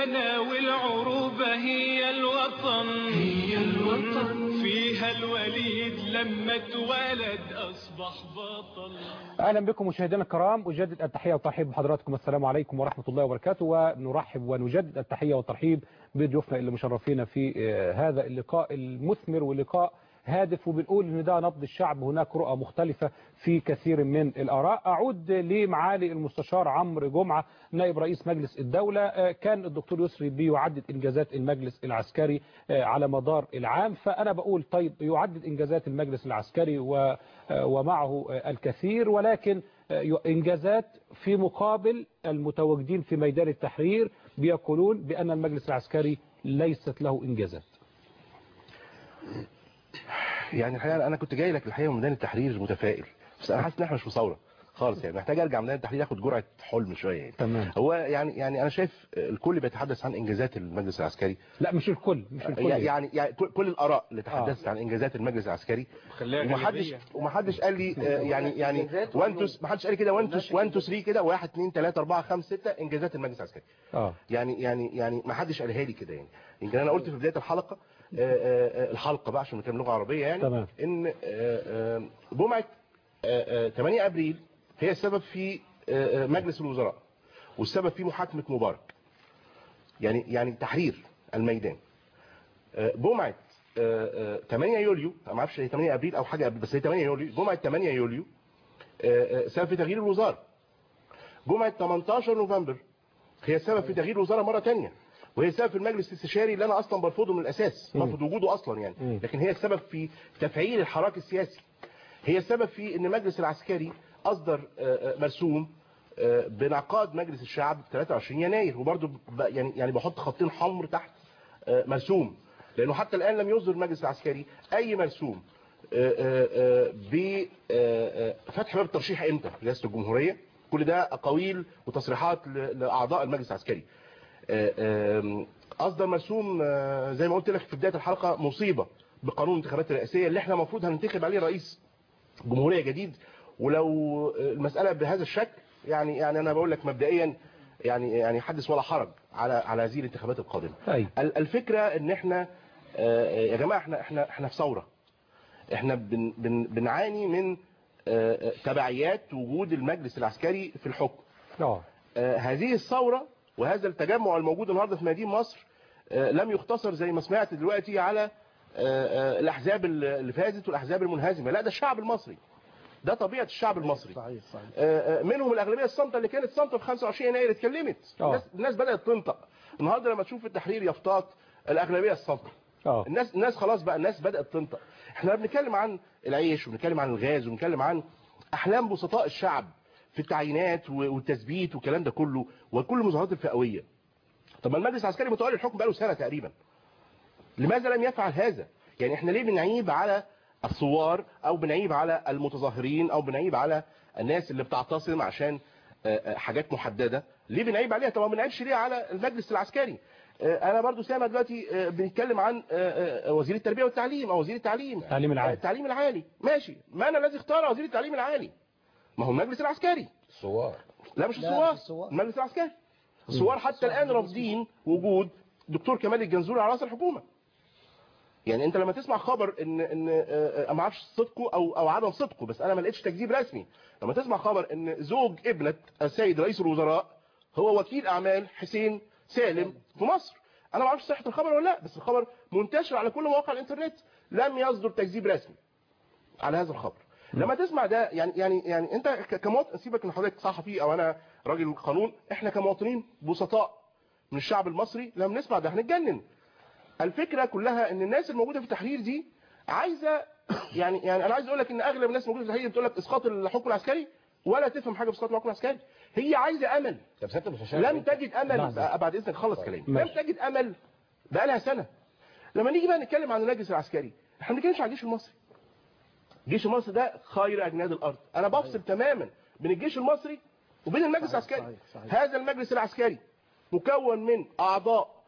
الأمانة والعروبة هي الوطن، هي الوطن. فيها الوليد لما اتولد أصبح بطل. أهلا بكم مشاهدينا الكرام، أجدد التحية والترحيب بحضراتكم. السلام عليكم ورحمة الله وبركاته، ونرحب ونجدد التحية والترحيب بضيوفنا اللي مشرفينا في هذا اللقاء المثمر ولقاء هادف، وبنقول ان ده نبض الشعب. هناك رؤى مختلفة في كثير من الآراء. أعود لمعالي المستشار عمرو جمعة نائب رئيس مجلس الدولة. كان الدكتور يسري بيعدد إنجازات المجلس العسكري على مدار العام، فأنا بقول طيب يعدد إنجازات المجلس العسكري ومعه الكثير، ولكن إنجازات في مقابل المتواجدين في ميدان التحرير بيقولون بأن المجلس العسكري ليست له إنجازات. يعني الحقيقه انا كنت جاي لك الحقيقه من ميدان التحرير متفائل، بس انا حاسس ان احنا مش في ثوره خالص، يعني محتاج ارجع ميدان التحرير اخد جرعه حلم شويه يعني. تمام. هو يعني انا شايف الكل بيتحدث عن انجازات المجلس العسكري. لا مش الكل يعني كل الاراء اللي تحدثت عن انجازات المجلس العسكري، ومحدش قال لي يعني وانتوس، ما حدش قال لي كده وانتوس 3 كده 1 2 3 4 5 6 انجازات المجلس العسكري. يعني ما حدش قالها لي كده يعني. يمكن انا قلت في بدايه الحلقه بقى عشان نتكلم لغه عربيه يعني. تمام. ان جمعه 8 ابريل هي السبب في مجلس الوزراء، والسبب في محاكمه مبارك، يعني تحرير الميدان. جمعه 8 يوليو، ما اعرفش هي 8 ابريل او حاجه قبل، بس هي 8 يوليو. جمعه 8 يوليو سبب في تغيير الوزاره. جمعه 18 نوفمبر هي السبب في تغيير الوزاره مره ثانيه، وهي السبب في المجلس الاستشاري اللي انا اصلا برفضه من الاساس، برفض وجوده اصلا يعني. لكن هي السبب في تفعيل الحراك السياسي. هي السبب في ان المجلس العسكري اصدر مرسوم بانعقاد مجلس الشعب 23 يناير، وبرضه يعني بحط خطين حمر تحت مرسوم، لانه حتى الان لم يصدر المجلس العسكري اي مرسوم بفتح باب الترشيح امتى رئاسه الجمهوريه. كل ده اقاويل وتصريحات لاعضاء المجلس العسكري. اصدر مرسوم زي ما قلت لك في بدايه الحلقه مصيبه بقانون الانتخابات الرئاسيه اللي احنا المفروض هننتخب عليه رئيس جمهوريه جديد. ولو المساله بهذا الشكل يعني انا بقول لك مبدئيا يعني حدث ولا حرج على هذه الانتخابات القادمه. الفكره ان احنا يا جماعه احنا في ثوره. احنا بنعاني من تبعيات وجود المجلس العسكري في الحكم. هذه الثوره وهذا التجمع الموجود النهارده في مدينة مصر لم يختصر زي ما سمعت دلوقتي على الاحزاب اللي فازت والاحزاب المنهزمه، لا ده الشعب المصري، ده طبيعه الشعب المصري. صحيح. منهم الاغلبيه الصامته اللي كانت صامته في 25 يناير اتكلمت. الناس بدات تنطق. النهارده لما تشوف التحرير يافطات الاغلبيه الصامته، الناس خلاص بقى الناس بدات تنطق. احنا بنتكلم عن العيش وبنتكلم عن الغاز وبنتكلم عن احلام بسطاء الشعب في التعيينات والتثبيت والكلام ده كله وكل المظاهرات الفئويه. طب ما المجلس العسكري متولي الحكم بقاله سنه تقريبا، لماذا لم يفعل هذا؟ يعني احنا ليه بنعيب على الثوار او بنعيب على المتظاهرين او بنعيب على الناس اللي بتعتصم عشان حاجات محدده؟ ليه بنعيب عليها؟ طب ما بنعيبش ليه على المجلس العسكري؟ انا برضو سامع دلوقتي بنتكلم عن وزير التربيه والتعليم او وزير التعليم العالي. ماشي، ما انا الذي اختار وزير التعليم العالي؟ ما هو المجلس العسكري. الثوار. لا مش الثوار، المجلس العسكري. الثوار حتى الان رافضين وجود دكتور كمال الجنزوري على راس الحكومه. يعني انت لما تسمع خبر ان ما اعرفش صدقه او عدم صدقه، بس انا ما لقيتش تكذيب رسمي، لما تسمع خبر ان زوج ابنه السيد رئيس الوزراء هو وكيل اعمال حسين سالم في مصر، انا ما اعرفش صحه الخبر ولا لا، بس الخبر منتشر على كل مواقع الانترنت، لم يصدر تكذيب رسمي على هذا الخبر. لما تسمع ده يعني انت كمواطن، سيبك ان حضرتك صحفي او انا راجل قانون، احنا كمواطنين بسطاء من الشعب المصري لما نسمع ده هنتجنن. الفكره كلها ان الناس الموجوده في التحرير دي عايزه يعني انا عايز اقول لك ان اغلب الناس الموجوده في التحرير بتقول لك اسقاط الحكم العسكري، ولا تفهم حاجه في اسقاط الحكم العسكري. هي عايزه امل. لم تجد امل. بعد اذنك خلص كلامي. لم تجد امل بقى لها سنه. لما نيجي بقى نتكلم عن المجلس العسكري، احنا ما بنتكلمش عن الجيش المصري. الجيش المصري ده خير اجناد الارض. انا بفصل تماما بين الجيش المصري وبين المجلس العسكري. هذا المجلس العسكري مكون من اعضاء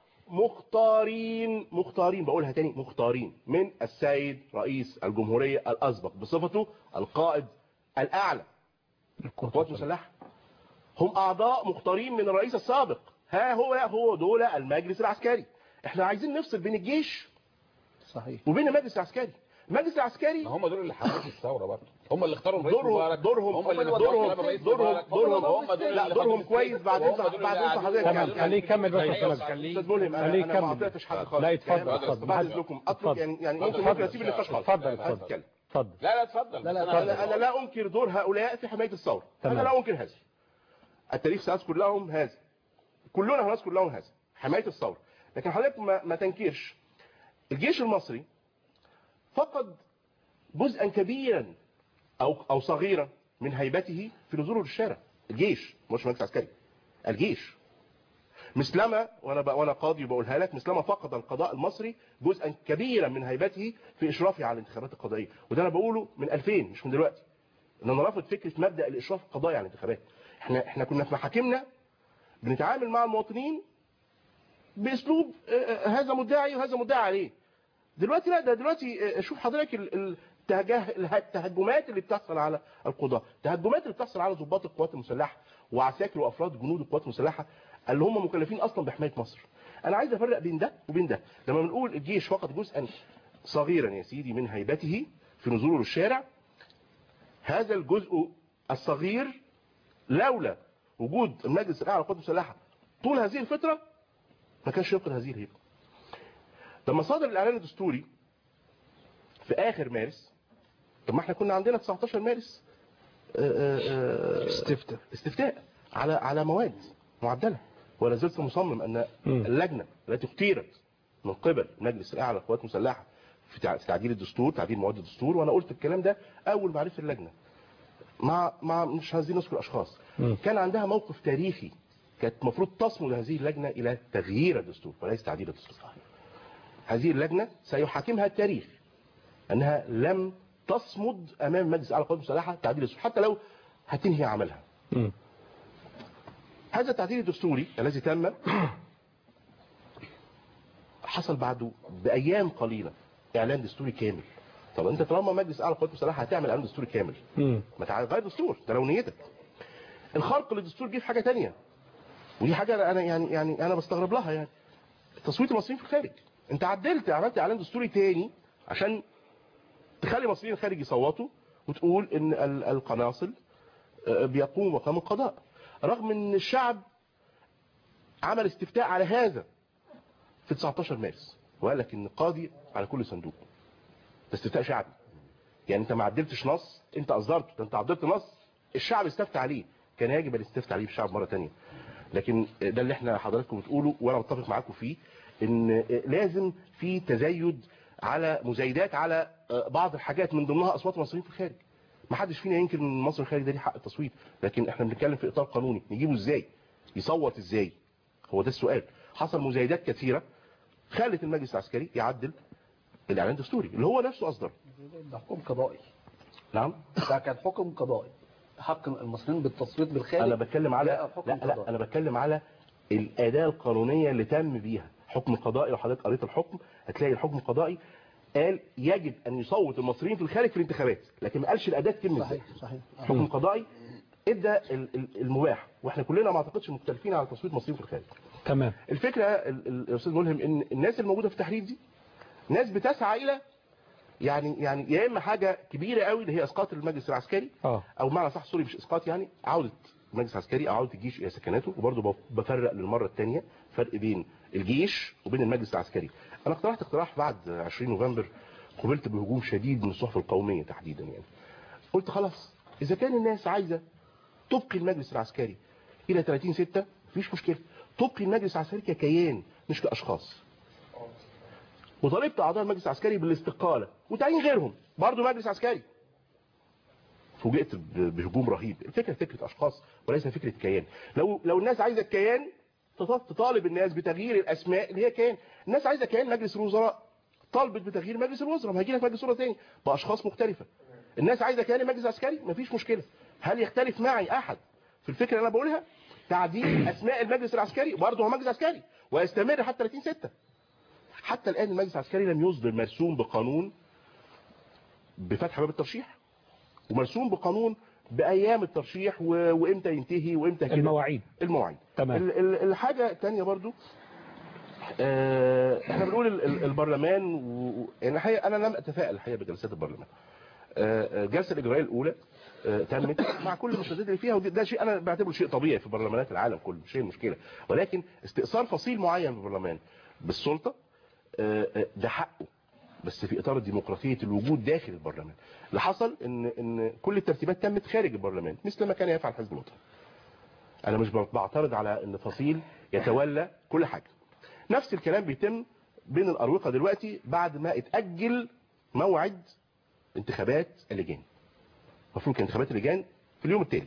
مختارين، بقولها تاني، مختارين من السيد رئيس الجمهورية الأسبق بصفته القائد الأعلى للقوات المسلحة. هم أعضاء مختارين من الرئيس السابق ها هو دول المجلس العسكري. احنا عايزين نفصل بين الجيش صحيح وبين المجلس العسكري. المجلس العسكري ما هم دول اللي حركوا الثوره برضه، هم اللي اختاروا الرئيس دورهم مبارك، هم اللي نفذوا كلام الرئيس مبارك، هم دول لا دورهم كويس. بعد حضرتك خليه يكمل بس يا استاذ استاذ ملهم، انا ما قطعتش حد خالص. لا يتفضل بعد اذنكم اطلب يعني ممكن اسيب النقاش خالص. اتفضل لا اتفضل. انا لا انكر دور هؤلاء في حمايه الثوره، انا لا انكر هذا. التاريخ سيذكر لهم هذا، كلنا هنذكر لهم هذا، حمايه الثوره. لكن حضرتك ما تنكرش الجيش المصري فقد جزءا كبيرا او صغيرا من هيبته في نزوله للشارع. الجيش مش مجلس عسكري، الجيش مثلما وانا قاضي وبقولها لك، مثلما فقد القضاء المصري جزءا كبيرا من هيبته في اشرافه على الانتخابات القضائيه. وده انا بقوله من 2000 مش من دلوقتي، ان انا رافض فكره مبدا الاشراف القضائي على الانتخابات. احنا كنا في محاكمنا بنتعامل مع المواطنين باسلوب هذا مدعي وهذا مدعي عليه. دلوقتي لا، ده دلوقتي شوف حضرتك التهجمات اللي بتحصل على القضاة، التهجمات اللي بتحصل على ضباط القوات المسلحه وعساكر وافراد جنود القوات المسلحه اللي هم مكلفين اصلا بحمايه مصر. انا عايز افرق بين ده وبين ده. لما بنقول الجيش فقد جزءا صغيرا يا سيدي من هيبته في نزوله للشارع، هذا الجزء الصغير لولا وجود المجلس الاعلى للقوات المسلحه طول هذه الفتره ما كانش يفقد هذه الهيبه. لما صدر الاعلان الدستوري في اخر مارس، طب ما احنا كنا عندنا 19 مارس استفتاء على مواد معدله، ولا زلت مصمم ان اللجنه التي اختيرت من قبل المجلس الاعلى للقوات المسلحه في تعديل الدستور، تعديل مواد الدستور، وانا قلت الكلام ده اول ما عرفت اللجنه مع مش عايزين نذكر اشخاص، كان عندها موقف تاريخي، كانت المفروض تصمد هذه اللجنه الى تغيير الدستور وليس تعديل الدستور. هذه اللجنه سيحاكمها التاريخ انها لم تصمد امام مجلس الاعلى للقوات المسلحه تعديل الدستور حتى لو هتنهي عملها. هذا التعديل الدستوري الذي تم حصل بعده بايام قليله اعلان دستوري كامل. طب انت طالما مجلس اعلى للقوات المسلحه هتعمل اعلان دستوري كامل، ما تغير دستور، ده لو نيتك. الخرق للدستور جه في حاجه ثانيه، ودي حاجه انا يعني انا بستغرب لها، يعني تصويت المصريين في الخارج. انت عملت اعلان دستوري تاني عشان تخلي المصريين الخارج يصوتوا وتقول ان القناصل بيقوموا مقام القضاء، رغم ان الشعب عمل استفتاء على هذا في 19 مارس وقال لك ان قاضي على كل صندوق. ده استفتاء شعبي، يعني انت ما عدلتش نص انت اصدرته، ده انت عدلت نص الشعب استفتى عليه، كان يجب ان يستفتى عليه الشعب مره ثانيه. لكن ده اللي احنا حضراتكم بتقولوا وانا متفق معاكم فيه، ان لازم في تزايد على مزايدات على بعض الحاجات من ضمنها اصوات المصريين في الخارج. ما حدش فينا ينكر ان مصر الخارج ده ليه حق التصويت، لكن احنا بنتكلم في اطار قانوني، نجيبه ازاي؟ يصوت ازاي؟ هو ده السؤال. حصل مزايدات كثيره خلت المجلس العسكري يعدل الاعلان الدستوري اللي هو نفسه اصدر. ده حكم قضائي. نعم، ده كان حكم قضائي، حق المصريين بالتصويت بالخارج. انا بتكلم على لا انا بتكلم على الاداه القانونيه اللي تم بيها حكم قضائي. لو حضرتك قريت الحكم هتلاقي الحكم القضائي قال يجب ان يصوت المصريين في الخارج في الانتخابات، لكن ما قالش الاداه كلمه ازاي. صحيح. حكم قضائي ادى المباح، واحنا كلنا ما اعتقدش مختلفين على تصويت المصريين في الخارج. تمام. الفكره الاستاذ ملهم ان الناس الموجوده في التحرير دي ناس بتسعى الى يعني يا اما حاجه كبيره قوي اللي هي اسقاط المجلس العسكري، او بمعنى صح سوري مش اسقاط، يعني عوده المجلس العسكري او عوده الجيش الى سكناته. وبرضه بفرق للمره الثانيه فرق بين الجيش وبين المجلس العسكري. انا اقترحت اقتراح بعد 20 نوفمبر، قبلت بهجوم شديد من الصحف القوميه تحديدا. يعني قلت خلاص اذا كان الناس عايزه تبقي المجلس العسكري الى 30/6 مفيش مشكله، تبقي المجلس العسكري ككيان مش كاشخاص. وطالبت اعضاء المجلس العسكري بالاستقاله وتعيين غيرهم برضه مجلس عسكري. فوجئت بهجوم رهيب. الفكره فكره اشخاص وليس فكره كيان. لو الناس عايزه الكيان تطالب الناس بتغيير الاسماء اللي هي كيان. الناس عايزه كيان مجلس الوزراء، طالبت بتغيير مجلس الوزراء، ما هيجي لك مجلس وزراء ثاني باشخاص مختلفه. الناس عايزه كيان المجلس العسكري مفيش مشكله. هل يختلف معي احد في الفكره اللي انا بقولها؟ تعديل اسماء المجلس العسكري برضه هو مجلس عسكري ويستمر حتى 30/6. حتى الان المجلس العسكري لم يصدر مرسوم بقانون بفتح باب الترشيح، ومرسوم بقانون بايام الترشيح وامتى ينتهي وامتى كده. المواعيد. تمام. الحاجه الثانيه برضو احنا بنقول البرلمان يعني الحقيقه انا لم اتفائل الحقيقه بجلسات البرلمان. الجلسه الاجرائيه الاولى تمت مع كل المستندات اللي فيها، وده شيء انا بعتبره شيء طبيعي في برلمانات العالم كله، مش هي المشكله، ولكن استئثار فصيل معين في البرلمان بالسلطه ده حقه، بس في اطار ديمقراطيه الوجود داخل البرلمان. اللي حصل ان كل الترتيبات تمت خارج البرلمان مثل ما كان يفعل حزب الوطن. انا مش بعترض على ان فصيل يتولى كل حاجه. نفس الكلام بيتم بين الاروقه دلوقتي بعد ما اتاجل موعد انتخابات اللجان. المفروض كان انتخابات اللجان في اليوم التالي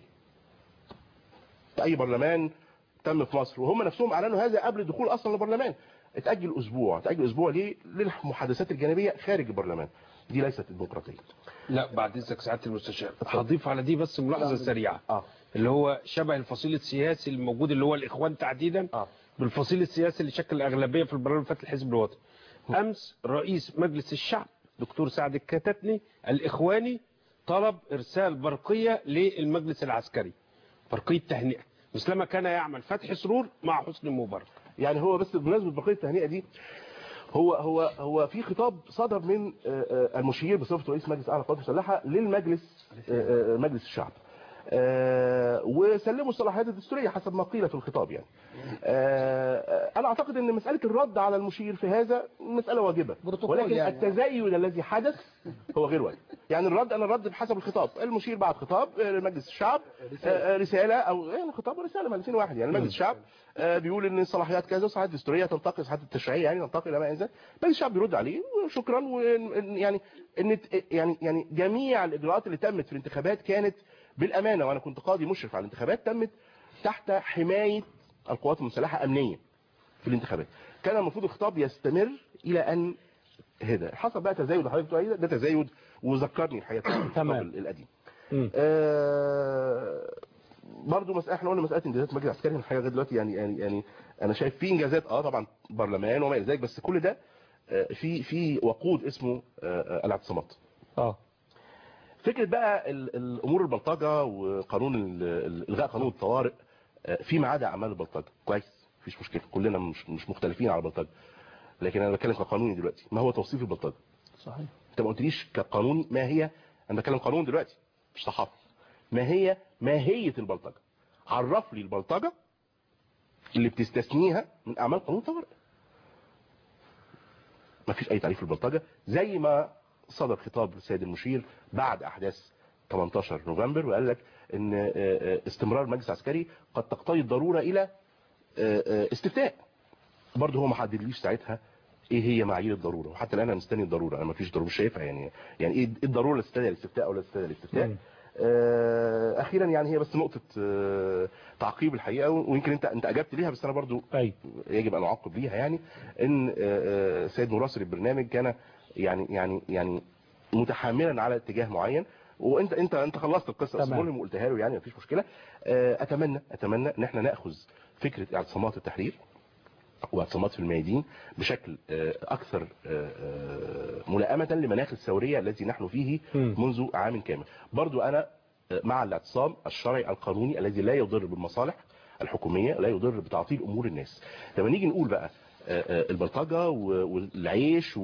في اي برلمان تم في مصر، وهم نفسهم اعلنوا هذا قبل الدخول اصلا للبرلمان. اتاجل اسبوع ليه؟ للمحادثات الجانبيه خارج البرلمان. دي ليست ديمقراطيه. لا بعد اذنك سعاده المستشار هضيف على دي بس ملاحظه سريعه. اللي هو شبه الفصيل السياسي الموجود اللي هو الاخوان تحديدا بالفصيل السياسي اللي شكل الاغلبيه في البرلمان الفتح الحزب الوطني. امس رئيس مجلس الشعب دكتور سعد الكتاتني الاخواني طلب ارسال برقيه للمجلس العسكري، برقيه تهنئه مثلما كان يعمل فتحي سرور مع حسني مبارك. يعني هو بس بمناسبه برقيه التهنئه دي، هو في خطاب صدر من المشير بصفته رئيس مجلس اعلى القوات المسلحه للمجلس مجلس الشعب، وسلموا الصلاحيات الدستوريه حسب ما قيل في الخطاب. يعني انا اعتقد ان مساله الرد على المشير في هذا مساله واجبه، ولكن يعني التزايد الذي حدث هو غير واجب. يعني انا الرد بحسب الخطاب. المشير بعت خطاب لمجلس الشعب، رساله او يعني خطاب ورساله الاثنين واحد. يعني مجلس الشعب بيقول ان الصلاحيات كذا وصلاحيات دستوريه تنتقل، صلاحيات التشريعيه يعني تنتقل الى ما انزل. مجلس الشعب بيرد عليه وشكرا، ويعني ان يعني جميع الاجراءات اللي تمت في الانتخابات كانت بالامانه، وانا كنت قاضي مشرف على الانتخابات، تمت تحت حمايه القوات المسلحه امنيا في الانتخابات. كان المفروض الخطاب يستمر الى ان هدى. حصل بقى تزايد اللي حضرتك بتقول ده تزايد، وذكرني الحقيقه الخطاب القديم. برضه احنا قلنا مساله انجازات المجلس العسكري الحقيقه لغايه دلوقتي يعني انا شايف في انجازات طبعا برلمان وما الى ذلك، بس كل ده في وقود اسمه الاعتصامات. فكره بقى الامور البلطجه وقانون الغاء قانون الطوارئ فيما عدا اعمال البلطجه كويس، مفيش مشكله، كلنا مش مختلفين على البلطجه، لكن انا بتكلم كقانوني دلوقتي. ما هو توصيف البلطجه؟ صحيح. انت ما قلتليش كقانوني ما هي، انا بتكلم قانون دلوقتي مش صحافه. ما هي ماهيه البلطجه؟ عرف لي البلطجه اللي بتستثنيها من اعمال قانون الطوارئ. مفيش اي تعريف للبلطجه، زي ما صدر خطاب السيد المشير بعد احداث 18 نوفمبر وقال لك ان استمرار المجلس العسكري قد تقتضي الضروره الى استفتاء. برضه هو ما حددليش ساعتها ايه هي معايير الضروره، وحتى الان انا مستني الضروره. انا ما فيش ضروره، مش شايفها. يعني ايه الضروره اللي تستدعي الاستفتاء او لا تستدعي الاستفتاء؟ اخيرا يعني هي بس نقطه تعقيب الحقيقه، ويمكن انت اجبت ليها، بس انا برضو يجب ان اعقب ليها. يعني ان سيد مراسل البرنامج كان يعني متحاملا على اتجاه معين، وانت خلصت القصه المهم وقلتها له، يعني مفيش مشكله. اتمنى ان احنا ناخذ فكره اعتصامات التحرير واعتصامات في الميادين بشكل اكثر ملائمه لمناخ الثوريه التي نحن فيه منذ عام كامل. برضو انا مع الاعتصام الشرعي القانوني الذي لا يضر بالمصالح الحكوميه، لا يضر بتعطيل امور الناس. لما نيجي نقول بقى البلطجه والعيش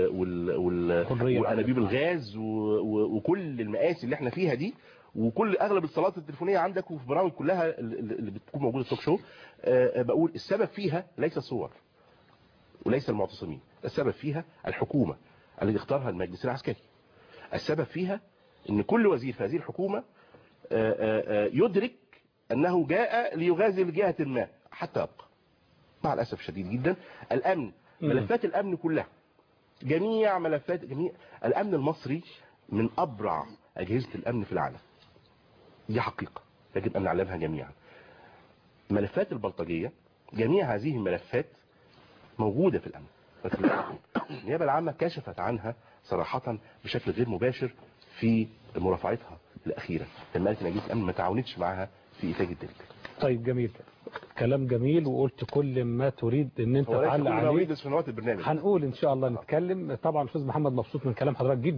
وانابيب الغاز وكل المآسي اللي احنا فيها دي، وكل اغلب الاتصالات التليفونيه عندك وفي برامج كلها اللي بتكون موجوده في توك شو، بقول السبب فيها ليس الثوار وليس المعتصمين، السبب فيها الحكومه التي اختارها المجلس العسكري. السبب فيها ان كل وزير في هذه الحكومه يدرك انه جاء ليغازل جهه ما حتى يبقى. مع الاسف الشديد جدا الامن، ملفات الامن كلها، جميع الامن المصري من ابرع اجهزه الامن في العالم. دي حقيقه يجب ان نعلمها جميعا. ملفات البلطجيه جميع هذه الملفات موجوده في الامن. النيابه العامه كشفت عنها صراحه بشكل غير مباشر في مرافعتها الاخيره لما قالت ان اجهزه الامن ما تعاونتش معها في انتاج الدليل. طيب جميل، كلام جميل، وقلت كل ما تريد ان انت تعلق عليه. هنقول ان شاء الله نتكلم. طبعا الاستاذ محمد مبسوط من كلام حضرتك جدا،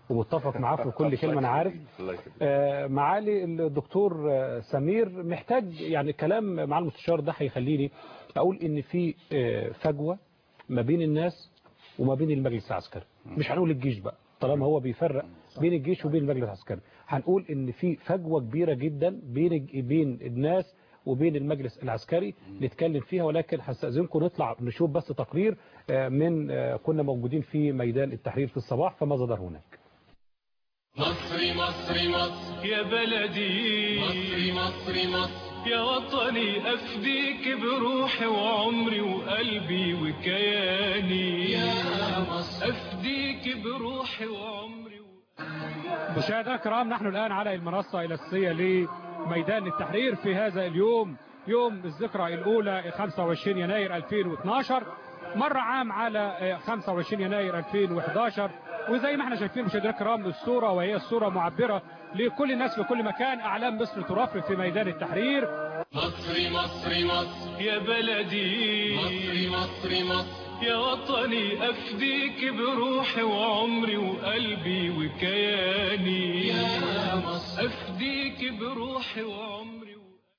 ومتفق معاه في كل كلمة أنا عارف. معالي الدكتور سمير، محتاج يعني كلام مع المستشار ده هيخليني أقول إن في فجوة ما بين الناس وما بين المجلس العسكري. مش هنقول الجيش بقى طالما هو بيفرق بين الجيش وبين المجلس العسكري، هنقول إن في فجوة كبيرة جدا بين الناس وبين المجلس العسكري نتكلم فيها. ولكن هستأذنكم نطلع نشوف بس تقرير من كنا موجودين في ميدان التحرير في الصباح فماذا دار هناك. مصري مصري مصر يا بلدي، مصري مصري مصر يا وطني، أفديك بروحي وعمري وقلبي وكياني، يا مصر أفديك بروحي وعمري مشاهدينا الكرام، نحن الآن على المنصة الأساسية لميدان التحرير في هذا اليوم، يوم الذكرى الأولى 25 يناير 2012، مر عام على 25 يناير 2011. وزي ما احنا شايفين مشاهدينا الكرام الصورة، وهي الصورة معبرة لكل الناس في كل مكان، أعلام مصر ترفرف في ميدان التحرير. مصري مصري مصر يا بلدي، مصري مصري مصر يا وطني، أفديك بروحي وعمري وقلبي وكياني، يا مصر أفديك بروحي وعمري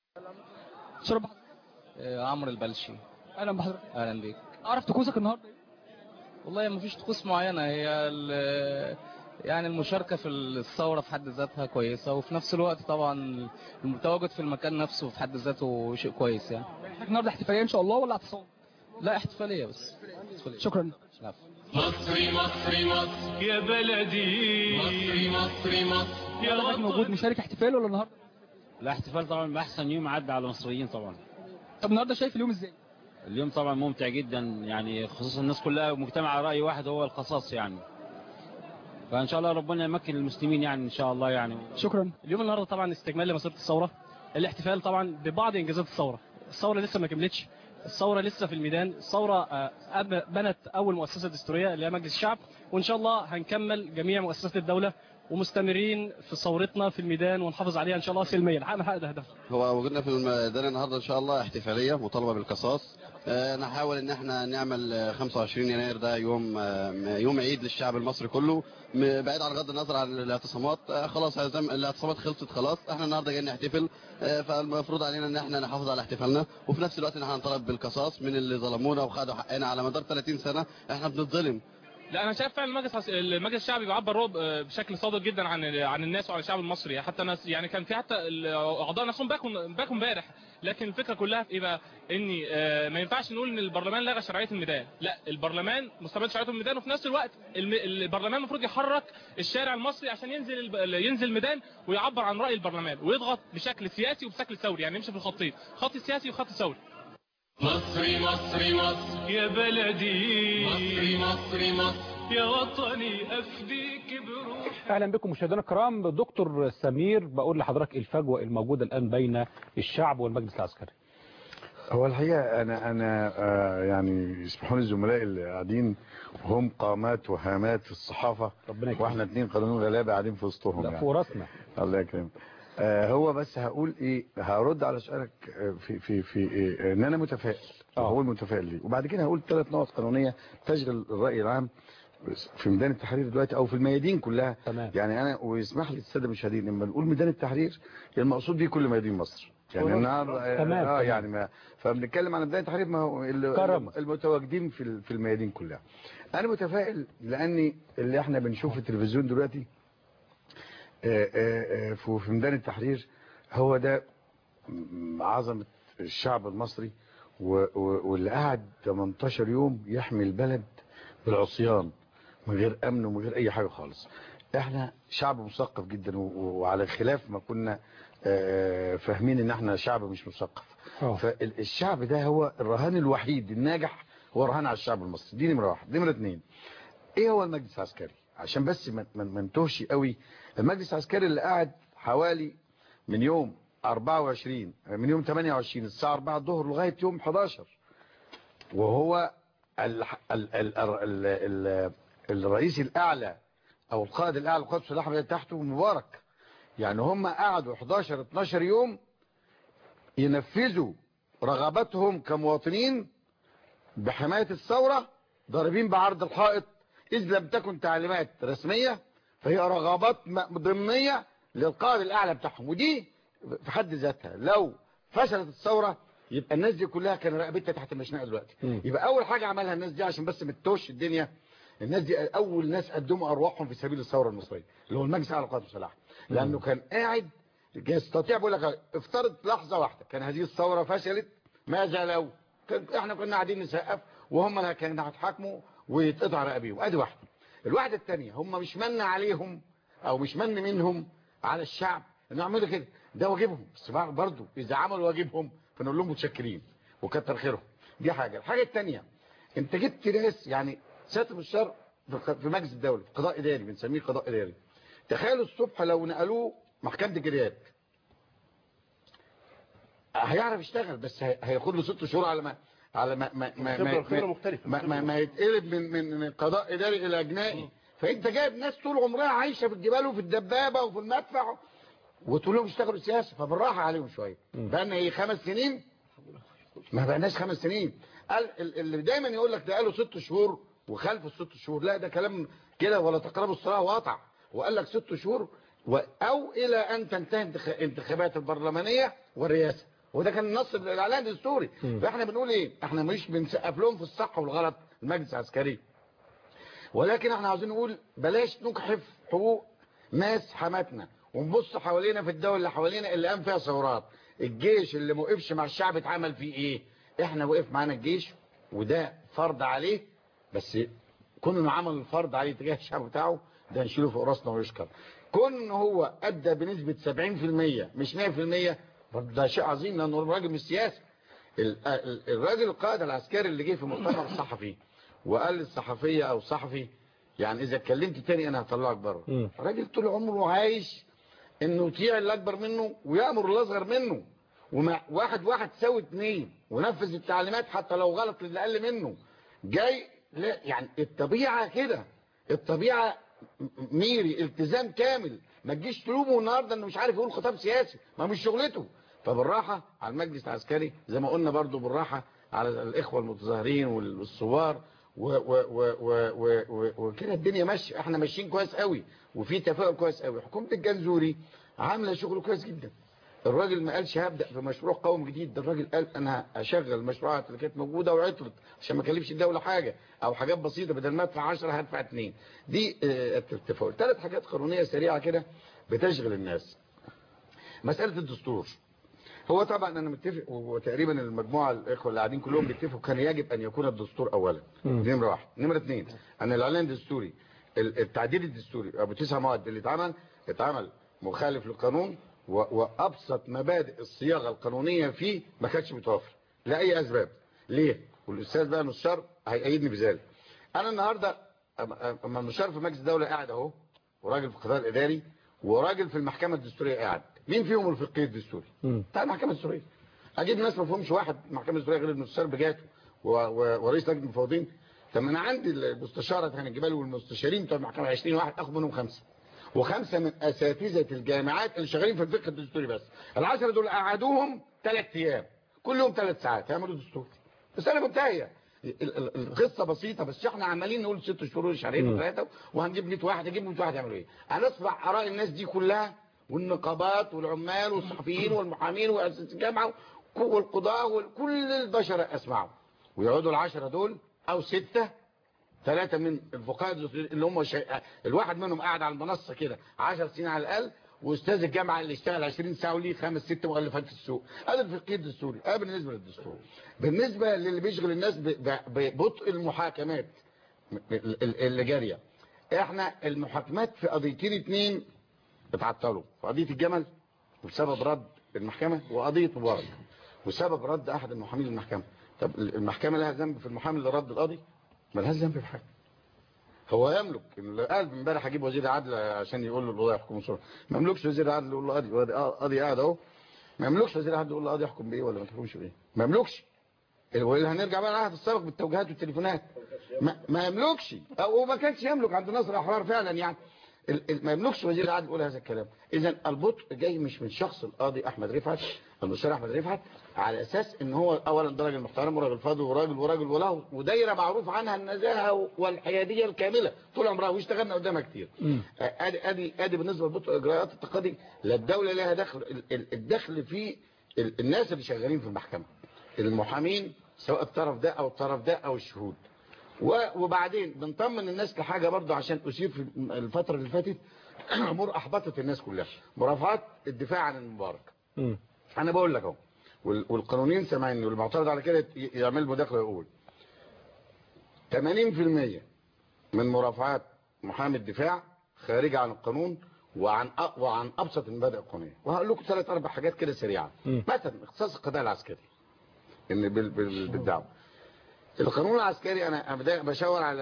عمرو البلشي. اهلا بحضرتك. اهلا بيك. عرف طقوسك النهارده؟ والله ما فيش طقوس معينه، هي يعني المشاركه في الثوره في حد ذاتها كويسه، وفي نفس الوقت طبعا التواجد في المكان نفسه في حد ذاته شيء كويس يعني. النهارده احتفاليه ان شاء الله ولا اعتصام؟ لا احتفاليه بس. شكرا. مصري مصري مصر يا بلدي، مصري مصري مصر يا وطني. موجود مشارك احتفال ولا النهارده؟ لا احتفال طبعا، بأحسن يوم عدى على المصريين طبعا. طب النهارده شايف اليوم ازاي؟ اليوم طبعا ممتع جدا، يعني خصوصا الناس كلها مجتمعة على رأي واحد هو القصاص يعني. فإن شاء الله ربنا يمكن المسلمين يعني إن شاء الله يعني. شكرا. اليوم النهارده طبعا استكمال لمسيرة الثورة، الاحتفال طبعا ببعض إنجازات الثورة. الثورة لسه ما كملتش، الثورة لسه في الميدان. الثورة بنت أول مؤسسة دستورية اللي هي مجلس الشعب، وإن شاء الله هنكمل جميع مؤسسات الدولة ومستمرين في ثورتنا في الميدان ونحافظ عليها إن شاء الله سلميا نحقق ده هدف. هو وجودنا في الميدان النهارده إن شاء الله احتفالية مطالبة بالقصاص. نحاول ان احنا نعمل 25 يناير ده يوم عيد للشعب المصري كله، بعيد عن غض النظر عن الاعتصامات. خلاص الاعتصامات خلصت خلاص، احنا النهارده جايين نحتفل، فالمفروض علينا ان احنا نحافظ على احتفالنا، وفي نفس الوقت ان احنا نطالب بالقصاص من اللي ظلمونا وخدوا حقنا على مدار 30 سنة احنا بنتظلم. لا انا شايف فعلا المجلس الشعبي بيعبر بشكل صادق جدا عن الناس وعن الشعب المصري. حتى ناس يعني كان في حتى اعضاء نفسهم باكوا امبارح، لكن الفكره كلها في ايه بقى؟ ان ما ينفعش نقول ان البرلمان لغى شرعيه الميدان، لا البرلمان مستمر شرعيه الميدان، وفي نفس الوقت البرلمان المفروض يحرك الشارع المصري عشان ينزل الميدان ويعبر عن راي البرلمان ويضغط بشكل سياسي وبشكل ثوري، يعني يمشي في الخطين، خط سياسي وخط ثوري. مصري مصري مصر يا بلدي، مصري مصري مصر يا وطني، أفديك بروحي. اهلا بكم مشاهدينا الكرام. دكتور سمير، بقول لحضرتك الفجوه الموجوده الان بين الشعب والمجلس العسكري. هو الحقيقه انا يعني يسمحوا لي الزملاء اللي قاعدين وهم قامات وهامات في الصحافه، واحنا اتنين قانون غلابه قاعدين في وسطهم لا يعني. فوق راسنا. الله يكرمك. هو بس هقول ايه، هرد على سؤالك في إيه، ان انا متفائل. هقول متفائل ليه، وبعد كده هقول 3 نقط قانونيه تشغل الراي العام في ميدان التحرير دلوقتي او في الميادين كلها. تمام. يعني انا ويسمح لي الساده المشاهدين لما نقول ميدان التحرير المقصود بيه كل ميادين مصر، يعني النهارده يعني ما فبنتكلم عن ميدان التحرير ما هو المتواجدين في الميادين كلها. انا متفائل لاني اللي احنا بنشوفه في التلفزيون دلوقتي في ميدان التحرير هو ده عظمه الشعب المصري، واللي قعد 18 يوم يحمي البلد بالعصيان من غير امن ومن غير اي حاجه خالص. احنا شعب مثقف جدا، وعلى خلاف ما كنا فاهمين ان احنا شعب مش مثقف. فالشعب ده هو الرهان الوحيد الناجح، هو رهان على الشعب المصري. دي نمره 1. نمره 2، ايه هو المجلس العسكري؟ عشان بس ما نتوهش قوي. المجلس العسكري اللي قاعد حوالي من يوم 24 من يوم 28 الساعه 4 الظهر لغايه يوم 11، وهو الرئيس الاعلى او القائد الاعلى للقوات المسلحه تحته مبارك. يعني هم قعدوا 11-12 يوم ينفذوا رغباتهم كمواطنين بحمايه الثوره، ضاربين بعرض الحائط، اذ لم تكن تعليمات رسميه فهي رغبات ضمنيه للقائد الاعلى بتاعهم، ودي في حد ذاتها لو فشلت الثوره يبقى الناس دي كلها كان رقبتها تحت المشنقه دلوقتي. يبقى اول حاجه عملها الناس دي عشان بس ما تتوش الدنيا، الناس دي اول ناس قدموا ارواحهم في سبيل الثوره المصريه اللي هو المجلس الاعلى للقوات المسلحه، لانه كان قاعد يستطيع. بقول لك افترض لحظه واحده كان هذه الثوره فشلت، ماذا لو احنا كنا قاعدين نسقف وهم اللي كانوا هيتحاكموا ويتقطع رقابيهم. ادي واحده. الواحده الثانيه هم مش من عليهم او مش من منهم على الشعب انه يعملوا كده، ده واجبهم، بس برضه اذا عملوا واجبهم فنقول لهم متشكرين وكتر خيرهم. دي حاجه. الحاجه الثانيه انت جبت ناس يعني سياده المستشار في مجلس الدوله في قضاء اداري، بنسميه قضاء اداري. تخيلوا الصبح لو نقلوه محكمه الجنايات هيعرف يشتغل، بس هياخد له 6 شهور على ما يتقلب من قضاء اداري الى جنائي. فانت جايب ناس طول عمرها عايشه في الجبال وفي الدبابه وفي المدفع وتقول لهم اشتغلوا سياسه، فبالراحه عليهم شويه. بقى لنا 5 سنين، ما بقناش 5 سنين. قال اللي دايما يقول لك ده قالوا 6 شهور وخلف ال6 شهور، لا ده كلام كده ولا تقربوا الصلاه وقطع، وقال لك 6 شهور او الى ان تنتهي انتخابات البرلمانيه والرئاسه، وده كان النص الاعلان الدستوري. فاحنا بنقول ايه؟ احنا مش بنسقف لهم في الصح والغلط المجلس العسكري، ولكن احنا عاوزين نقول بلاش نجحف حقوق ناس حماتنا ونبص حوالينا في الدول اللي حوالينا اللي قام فيها ثورات. الجيش اللي ما وقفش مع الشعب اتعمل فيه ايه؟ احنا وقف معانا الجيش وده فرض عليه، بس كون انه عمل الفرض عليه تجاه الشعب بتاعه ده نشيله فوق راسنا ويشكر. كون ان هو ادى بنسبه 70% مش 100% ده شيء عظيم، لانه الراجل مش سياسي. الراجل القائد العسكري اللي جه في مؤتمر صحفي وقال للصحفيه او الصحفي يعني اذا اتكلمت تاني انا هطلعك بره. الراجل طول عمره عايش انه يطيع اللي اكبر منه ويامر اللي اصغر منه، ومع واحد تساوي 2 ونفذ التعليمات حتى لو غلط للي اقل منه. جاي لا يعني الطبيعه كده، الطبيعه ميري التزام كامل. ما تجيش تلومه النهارده انه مش عارف يقول خطاب سياسي، ما مش شغلته. فبالراحه على المجلس العسكري زي ما قلنا، برضو بالراحه على الاخوه المتظاهرين والثوار وكده الدنيا ماشيه. احنا ماشيين كويس قوي وفي تفاؤل كويس قوي. حكومه الجنزوري عامله شغل كويس جدا. الراجل ما قالش هبدا في مشروع قومي جديد، ده الراجل قال انا هشغل المشروعات اللي كانت موجوده وعطلت عشان ما اكلفش الدوله حاجه، او حاجات بسيطه بدل ما ادفع 10 هدفع 2. دي التفاؤل. 3 حاجات قانونيه سريعه كده بتشغل الناس. مساله الدستور، هو طبعا انا متفق وتقريبا المجموعه الاخوه اللي قاعدين كلهم بيتفقوا كان يجب ان يكون الدستور اولا. نمره 1. نمره 2 ان الاعلان الدستوري التعديل الدستوري ابو 9 مواد اللي اتعمل مخالف للقانون، وابسط مبادئ الصياغه القانونيه فيه ما كانتش متوفره لاي اسباب. ليه؟ والاستاذ بقى المستشار هيأيدني بذلك. انا النهارده اما المستشار في مجلس الدوله قاعد اهو، وراجل في القضاء الاداري، وراجل في المحكمه الدستوريه قاعد، مين فيهم الفقيه الدستوري؟ بتاع المحكمه الدستوريه. اجيب ناس ما فيهمش واحد المحكمه الدستوريه غير المستشار بجاته ورئيس لجنه المفوضين. طب انا عندي المستشاره هاني الجبالي والمستشارين بتوع المحكمه 20 واحد، اخد منهم 5 و5 من اساتذه الجامعات اللي شغالين في الفقه الدستوري بس. ال10 دول قعدوهم 3 ايام كل يوم 3 ساعات يعملوا دستور. بس انا منتهيه. القصه بسيطه، بس احنا عمالين نقول 6 شهور وشهرين و3 وهنجيب 100 واحد، نجيب 100 واحد يعملوا ايه؟ هنسمع اراء الناس دي كلها والنقابات والعمال والصحفيين والمحامين واساتذه الجامعه والقضاه وكل البشر اسمعوا، ويقعدوا ال10 دول او 6 3 من الفقهاء اللي هم الواحد منهم قاعد على المنصه كده 10 سنين على الاقل، واستاذ الجامعه اللي اشتغل 20 ساعه وليه 5 6 مؤلفات في السوق. هذا الفقه الدستوري. بالنسبه للدستور. بالنسبه للي بيشغل الناس ببطء المحاكمات اللي جاريه، احنا المحاكمات في قضيتين 2 اتعطلوا، في قضيه الجمل بسبب رد المحكمه، وقضيه مبارك وسبب رد احد المحامين للمحكمه. طب المحكمه لها ذنب في المحامي اللي رد القاضي؟ ما لهاش ذنب في حاجه. هو يملك اللي قال امبارح اجيب وزير عدل عشان يقول له القضاء يحكم بسرعه، ما يملكش وزير عدل يقول له قاضي قاعد اهو، ما يملكش وزير عدل يقول له قاضي يحكم بايه ولا ما تحكمش بايه، ما يملكش. والا هنرجع بقى للعهد السابق بالتوجيهات والتليفونات. ما يملكش، او ما كانش يملك عند ناصر احرار فعلا يعني. ما يملكش وزير العدل يقول هذا الكلام. اذا البطء جاي مش من شخص القاضي احمد رفعت المستشار احمد رفعت على اساس ان هو اولا ده راجل محترم وراجل فاضل وراجل وله ودايره معروف عنها النزاهه والحياديه الكامله طول عمرها واشتغلنا قدامها كتير. ادي بالنسبه لبطء اجراءات التقاضي. لا الدوله لها دخل، الدخل في الناس اللي شغالين في المحكمه، المحامين سواء الطرف ده او الطرف ده او الشهود. وبعدين بنطمن الناس لحاجه برضه عشان اشير في الفتره اللي فاتت امور احبطت الناس كلها، مرافعات الدفاع عن المبارك. انا بقول لك اهو والقانونيين سامعيني والمعترض على كده يعمل مداخله يقول 80% من مرافعات محامي الدفاع خارجه عن القانون وعن ابسط المبادئ القانونيه. وهقول لكم 3 4 حاجات كده سريعه. مثلا اختصاص القضاء العسكري ان بالدعوه. القانون العسكري انا بشاور على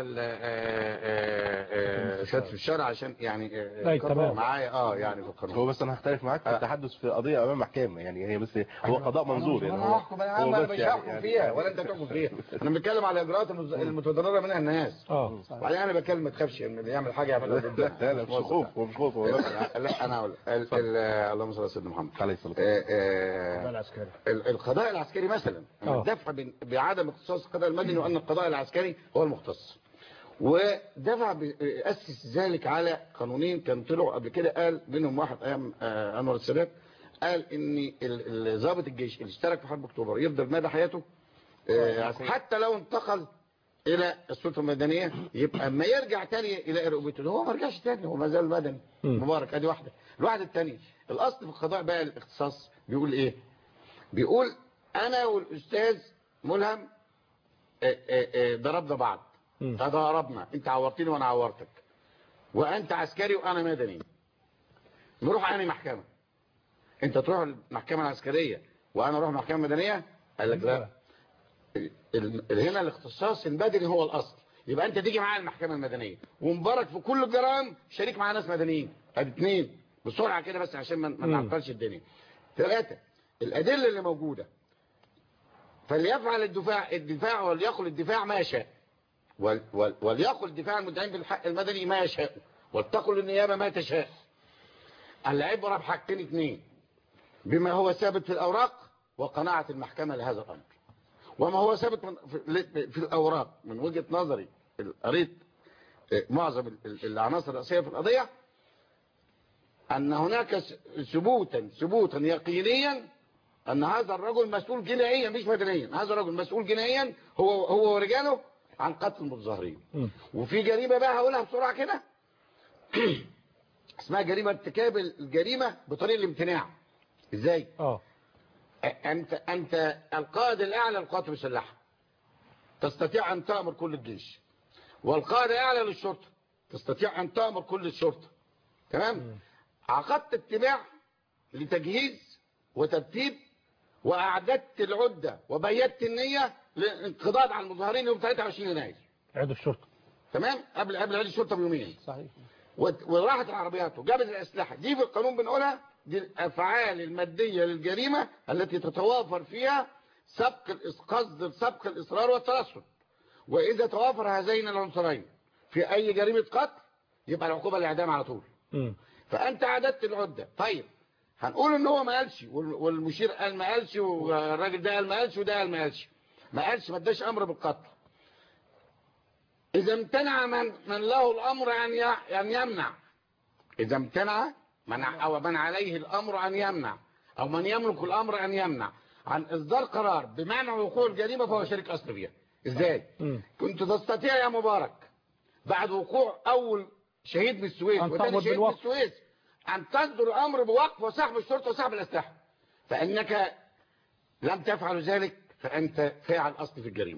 سيادة الشرع عشان يعني معايا يعني في القانون. هو بس انا هختلف معاك في التحدث في قضيه امام محكمه، يعني هي بس هو قضاء منظور يعني هو بس مش هحكم فيها ولا انت تحكم فيها. انا بتكلم على اجراءات المتضرره منها الناس. وبعدين انا بتكلم ما تخافش ان يعمل حاجه يعملها ضدنا. لا مش خوف، هو مش خوف. لا انا اقول اللهم صل على سيدنا محمد عليه الصلاه والسلام. القضاء العسكري مثلا الدفع بعدم اختصاص القضاء المدني وان القضاء العسكري هو المختص، ودفع أسس ذلك على قانونين كان طلعوا قبل كده. قال منهم واحد ايام انور السادات قال ان ضابط الجيش اللي اشترك في حرب اكتوبر يفضل مدى حياته حتى لو انتقل الى السلطه المدنيه يبقى اما يرجع تاني الى رقبته. هو ما رجعش تاني، هو ما زال مدني مبارك. ادي واحده. الواحده الثانيه الاصل في القضاء بقى الاختصاص بيقول ايه؟ بيقول انا والاستاذ ملهم ضربنا بعض، تضاربنا، انت عورتني وانا عورتك، وانت عسكري وانا مدني، نروح انهي محكمه؟ انت تروح المحكمه العسكريه وانا اروح المحكمه المدنيه؟ قال لك لا، هنا الاختصاص المدني هو الاصل. يبقى انت تيجي معايا المحكمه المدنيه ومبارك في كل الجرائم شريك مع ناس مدنيين. ادي 2 بسرعه كده بس عشان ما نعطلش الدنيا. 3 الادله اللي موجوده، فليفعل الدفاع وليقل الدفاع ما يشاء، وليقل الدفاع المدعين بالحق المدني ما يشاء، ولتقل النيابه ما تشاء. العبره بحاجتين 2: بما هو ثابت في الاوراق وقناعه المحكمه لهذا الامر. وما هو ثابت في الاوراق من وجهه نظري، قريت معظم العناصر الرئيسيه في القضيه، ان هناك ثبوتا يقينيا ان هذا الرجل مسؤول جنائيا مش مدنيا، هذا الرجل مسؤول جنائيا هو ورجاله عن قتل المتظاهرين. وفي جريمه بقى هقولها بسرعه كده اسمها جريمه ارتكاب الجريمه بطريق الامتناع. ازاي؟ انت القائد الاعلى للقوات المسلحه، تستطيع ان تامر كل الجيش، والقائد الاعلى للشرطه تستطيع ان تامر كل الشرطه. تمام؟ عقدت اجتماع لتجهيز وترتيب واعددت العده وبيدت النيه للانقضاض على المظاهرين يوم 23 يناير. عيد الشرطه. تمام؟ قبل عيد الشرطه بيومين. صحيح. وراحت العربيات وجابت الاسلحه. دي في القانون بنقولها دي الافعال الماديه للجريمه التي تتوافر فيها قصد سبق الاصرار والترصد. واذا توافر هذين العنصرين في اي جريمه قتل يبقى العقوبه الاعدام على طول. فانت عددت العده. طيب هنقول ان هو ما قالش والمشير قال ما قالش والراجل ده قال ما قالش وده قال ما قالش ما اداش امر بالقتل. اذا امتنع من له الامر ان يمنع، اذا امتنع او من عليه الامر ان يمنع او من يملك الامر ان يمنع عن اصدار قرار بمنع وقوع الجريمه فهو شريك اصل فيها. ازاي؟ كنت تستطيع يا مبارك بعد وقوع اول شهيد بالسويس وثاني شهيد بالسويس أن تصدر أمر بوقف وسحب الشرطة وسحب الأسلحة، فإنك لم تفعل ذلك فأنت فاعل أصل في الجريمة.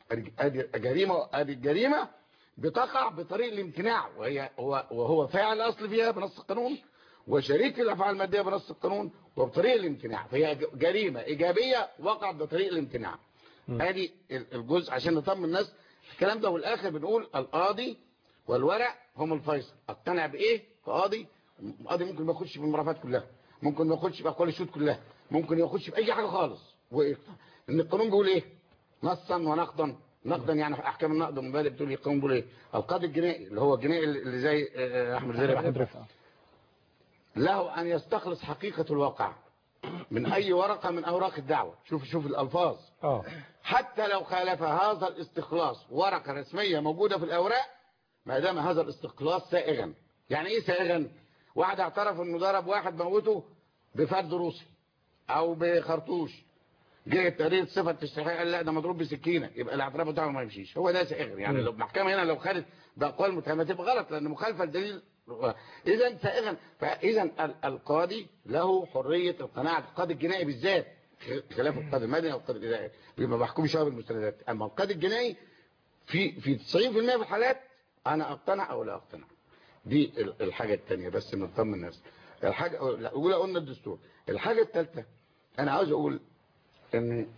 الجريمة بتقع بطريق الامتناع وهو فاعل أصل فيها بنص القانون وشريك في الأفعال المادية بنص القانون وبطريق الامتناع، فهي جريمة إيجابية وقعت بطريق الامتناع. هذه الجزء عشان نطمن الناس الكلام ده. والآخر بنقول القاضي والورق هم الفيصل. اقتنع بإيه قاضي ممكن ما ياخدش بالمرافعات كلها، ممكن ما ياخدش باقوال الشهود كلها، ممكن ما ياخدش باي حاجه خالص. ان القانون بيقول ايه؟ نصا ونقدا. نقدا يعني احكام النقد والمبادئ بتقول ايه؟ القانون بيقول ايه؟ القاضي الجنائي اللي هو الجنائي اللي زي احمد رفعت له ان يستخلص حقيقه الواقع من أي ورقة من أوراق الدعوة. شوف الألفاظ. حتى لو خالف هذا الاستخلاص ورقة رسمية موجودة في الأوراق، ما دام هذا الاستخلاص سائغا. يعني إيه سائغا؟ واحد اعترف إنه ضرب واحد موته بفرد روسي أو بخرطوش، جه التقرير صفة تشريحية قال لا ده مضروب بسكينة، يبقى الاعتراف بتاعه ما يمشيش. هو ده سائغ. يعني لو المحكمة هنا لو خدت بأقوال متهمة تبقى غلط، لأن مخالفة الدليل. إذا سائغا. فإذا القاضي له حرية القناعة، القاضي الجنائي بالذات خلاف القاضي المدني أو القاضي الإداري بما بحكمش شباب المستندات. أما القاضي الجنائي في 90% من الحالات أنا أقتنع أو لا أقتنع. دي الحاجة الثانية بس نطمن نفسي. الحاجة الأولى قلنا الدستور. الحاجة الثالثة أنا عاوز أقول إن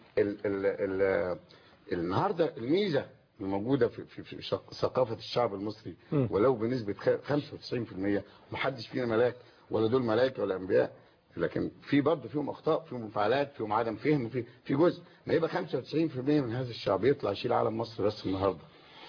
النهارده الميزة الموجودة في ثقافة الشعب المصري ولو بنسبة 95%. محدش فينا ملاك ولا دول ملاك ولا أنبياء، لكن في برضه فيهم أخطاء، فيهم انفعالات، فيهم عدم فهم، في جزء. ما يبقى 95% من هذا الشعب يطلع يشيل علم مصر بس النهارده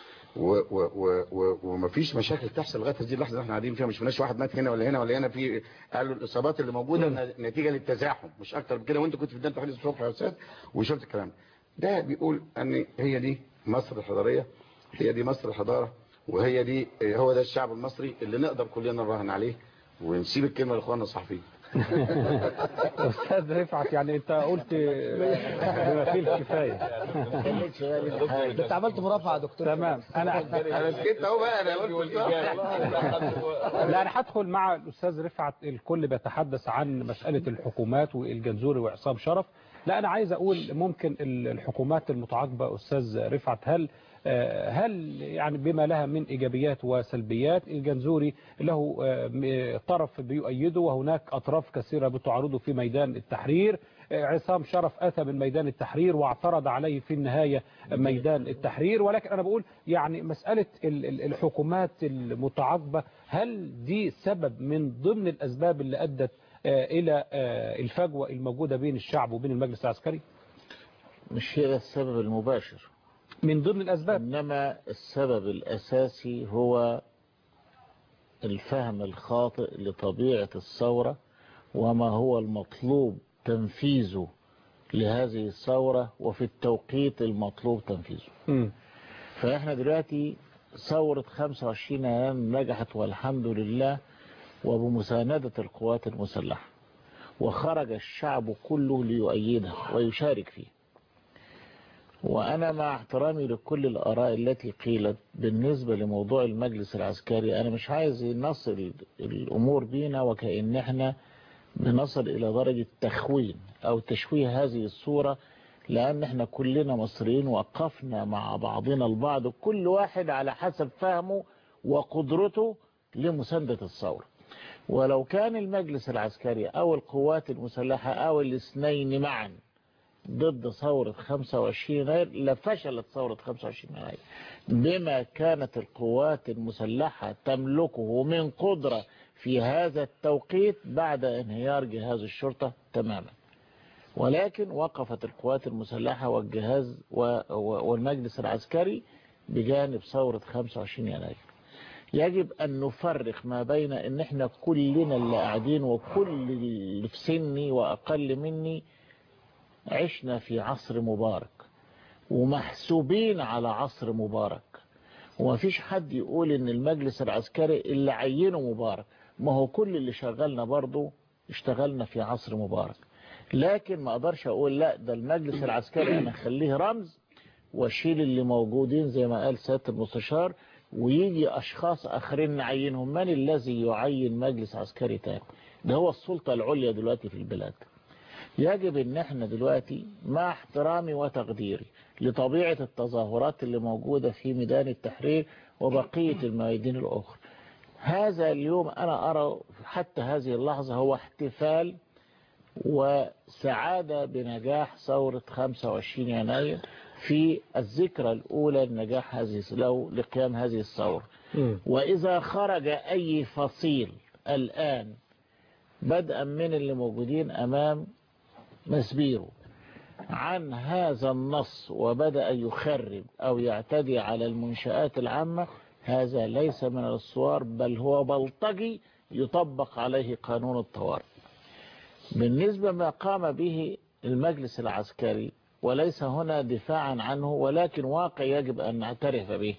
ومفيش مشاكل تحصل لغايه هذه اللحظه اللي احنا قاعدين فيها. مش فيناش واحد مات هنا ولا هنا ولا هنا. في قالوا الاصابات اللي موجوده نتيجه للتزاحم مش اكتر من كده. وانت كنت في بدايه الحديث الصبح يا استاذ وشفت الكلام ده بيقول ان هي دي مصر الحضاريه، هي دي مصر الحضاره، وهي دي هو ده الشعب المصري اللي نقدر كلنا نراهن عليه. ونسيب الكلمه لاخواننا الصحفيين. استاذ رفعت يعني انت قلت بما فيه الكفايه. انت عملت مرافعه يا دكتور. تمام. انا سكت اهو بقى. انا قلت لا انا هدخل مع الاستاذ رفعت. الكل بيتحدث عن مساله الحكومات والجنزوري وعصام شرف. لا انا عايز اقول ممكن الحكومات المتعاقبه استاذ رفعت هل يعني بما لها من إيجابيات وسلبيات. الجنزوري له طرف بيؤيده وهناك أطراف كثيرة بتعارضه في ميدان التحرير. عصام شرف أتى من ميدان التحرير واعترض عليه في النهاية ميدان التحرير. ولكن أنا بقول يعني مسألة الحكومات المتعاقبة هل دي سبب من ضمن الأسباب اللي أدت إلى الفجوة الموجودة بين الشعب وبين المجلس العسكري؟ مش هي السبب المباشر من ضمن الأسباب، إنما السبب الأساسي هو الفهم الخاطئ لطبيعة الثورة وما هو المطلوب تنفيذه لهذه الثورة وفي التوقيت المطلوب تنفيذه. فإحنا دلوقتي ثورة 25 يناير نجحت والحمد لله وبمساندة القوات المسلحة، وخرج الشعب كله ليؤيدها ويشارك فيه. وأنا مع احترامي لكل الآراء التي قيلت بالنسبة لموضوع المجلس العسكري، أنا مش عايز نصل الأمور بينا وكأن احنا بنصل إلى درجة تخوين أو تشويه هذه الصورة، لأن احنا كلنا مصريين وقفنا مع بعضنا البعض كل واحد على حسب فهمه وقدرته لمساندة الثورة. ولو كان المجلس العسكري أو القوات المسلحة أو الاثنين معا ضد ثورة 25 يناير لفشلت ثورة 25 يناير بما كانت القوات المسلحة تملكه من قدرة في هذا التوقيت بعد انهيار جهاز الشرطة تماما. ولكن وقفت القوات المسلحة والجهاز والمجلس العسكري بجانب ثورة 25 يناير. يجب أن نفرق ما بين أن احنا كلنا اللي قاعدين وكل اللي في سني وأقل مني عشنا في عصر مبارك ومحسوبين على عصر مبارك، وما فيش حد يقول ان المجلس العسكري اللي عينه مبارك، ما هو كل اللي شغلنا برضو اشتغلنا في عصر مبارك. لكن ما اقدرش اقول لا ده المجلس العسكري انا اخليه رمز واشيل اللي موجودين زي ما قال سيادة المستشار ويجي اشخاص اخرين نعينهم. من الذي يعين مجلس عسكري تاني؟ ده هو السلطة العليا دلوقتي في البلاد. يجب ان احنا دلوقتي مع احترامي وتقديري لطبيعة التظاهرات اللي موجودة في ميدان التحرير وبقية الميادين الاخرى، هذا اليوم انا ارى حتى هذه اللحظة هو احتفال وسعادة بنجاح ثورة 25 يناير في الذكرى الاولى لنجاح لقيام هذه الثورة. واذا خرج اي فصيل الان بدءا من اللي موجودين امام مسبيرو عن هذا النص وبدأ يخرب أو يعتدي على المنشآت العامة، هذا ليس من الصور بل هو بلطجي يطبق عليه قانون الطوارئ. بالنسبة ما قام به المجلس العسكري، وليس هنا دفاعا عنه ولكن واقع يجب أن نعترف به،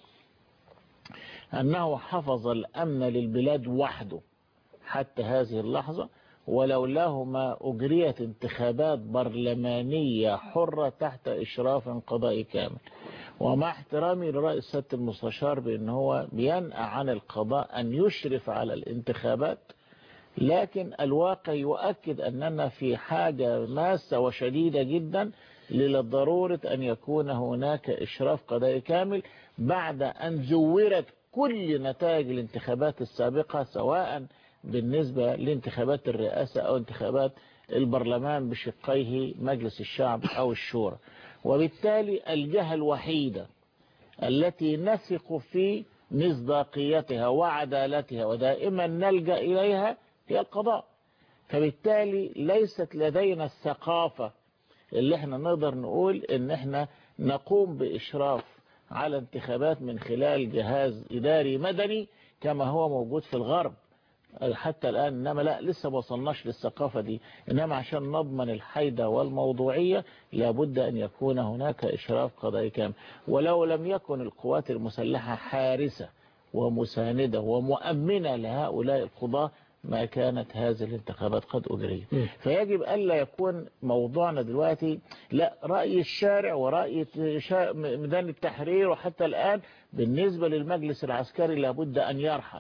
أنه حفظ الأمن للبلاد وحده حتى هذه اللحظة، ولولاه ما أجريت انتخابات برلمانية حرة تحت إشراف قضائي كامل. ومع احترامي لرئيس سيادة المستشار بأن هو بينأى عن القضاء أن يشرف على الانتخابات، لكن الواقع يؤكد أننا في حاجة ماسة وشديدة جدا للضرورة أن يكون هناك إشراف قضائي كامل بعد أن زورت كل نتائج الانتخابات السابقة، سواء بالنسبة لانتخابات الرئاسة أو انتخابات البرلمان بشقيه مجلس الشعب أو الشورى. وبالتالي الجهة الوحيدة التي نثق في مصداقيتها وعدالتها ودائما نلجأ إليها هي القضاء. فبالتالي ليست لدينا الثقافة اللي احنا نقدر نقول ان احنا نقوم بإشراف على انتخابات من خلال جهاز إداري مدني كما هو موجود في الغرب حتى الآن. إنما لا، لسه ما وصلناش للثقافة دي. إنما عشان نضمن الحيدة والموضوعية لابد أن يكون هناك إشراف قضائي كامل. ولو لم يكن القوات المسلحة حارسة ومساندة ومؤمنة لهؤلاء القضاة ما كانت هذه الانتخابات قد أجريت. فيجب ألا يكون موضوعنا دلوقتي لا رأي الشارع ورأي ميدان التحرير. وحتى الآن بالنسبة للمجلس العسكري لابد أن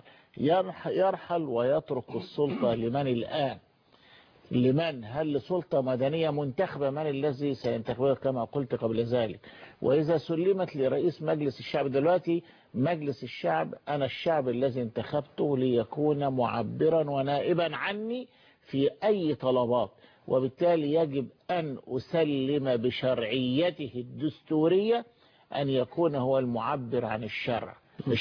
يرحل ويترك السلطة لمن الآن؟ لمن؟ هل لسلطة مدنية منتخبة؟ من الذي سينتخبها كما قلت قبل ذلك؟ وإذا سلمت لرئيس مجلس الشعب دلوقتي، مجلس الشعب أنا الشعب الذي انتخبته ليكون معبرا ونائبا عني في أي طلبات، وبالتالي يجب أن أسلم بشرعيته الدستورية أن يكون هو المعبر عن الشرع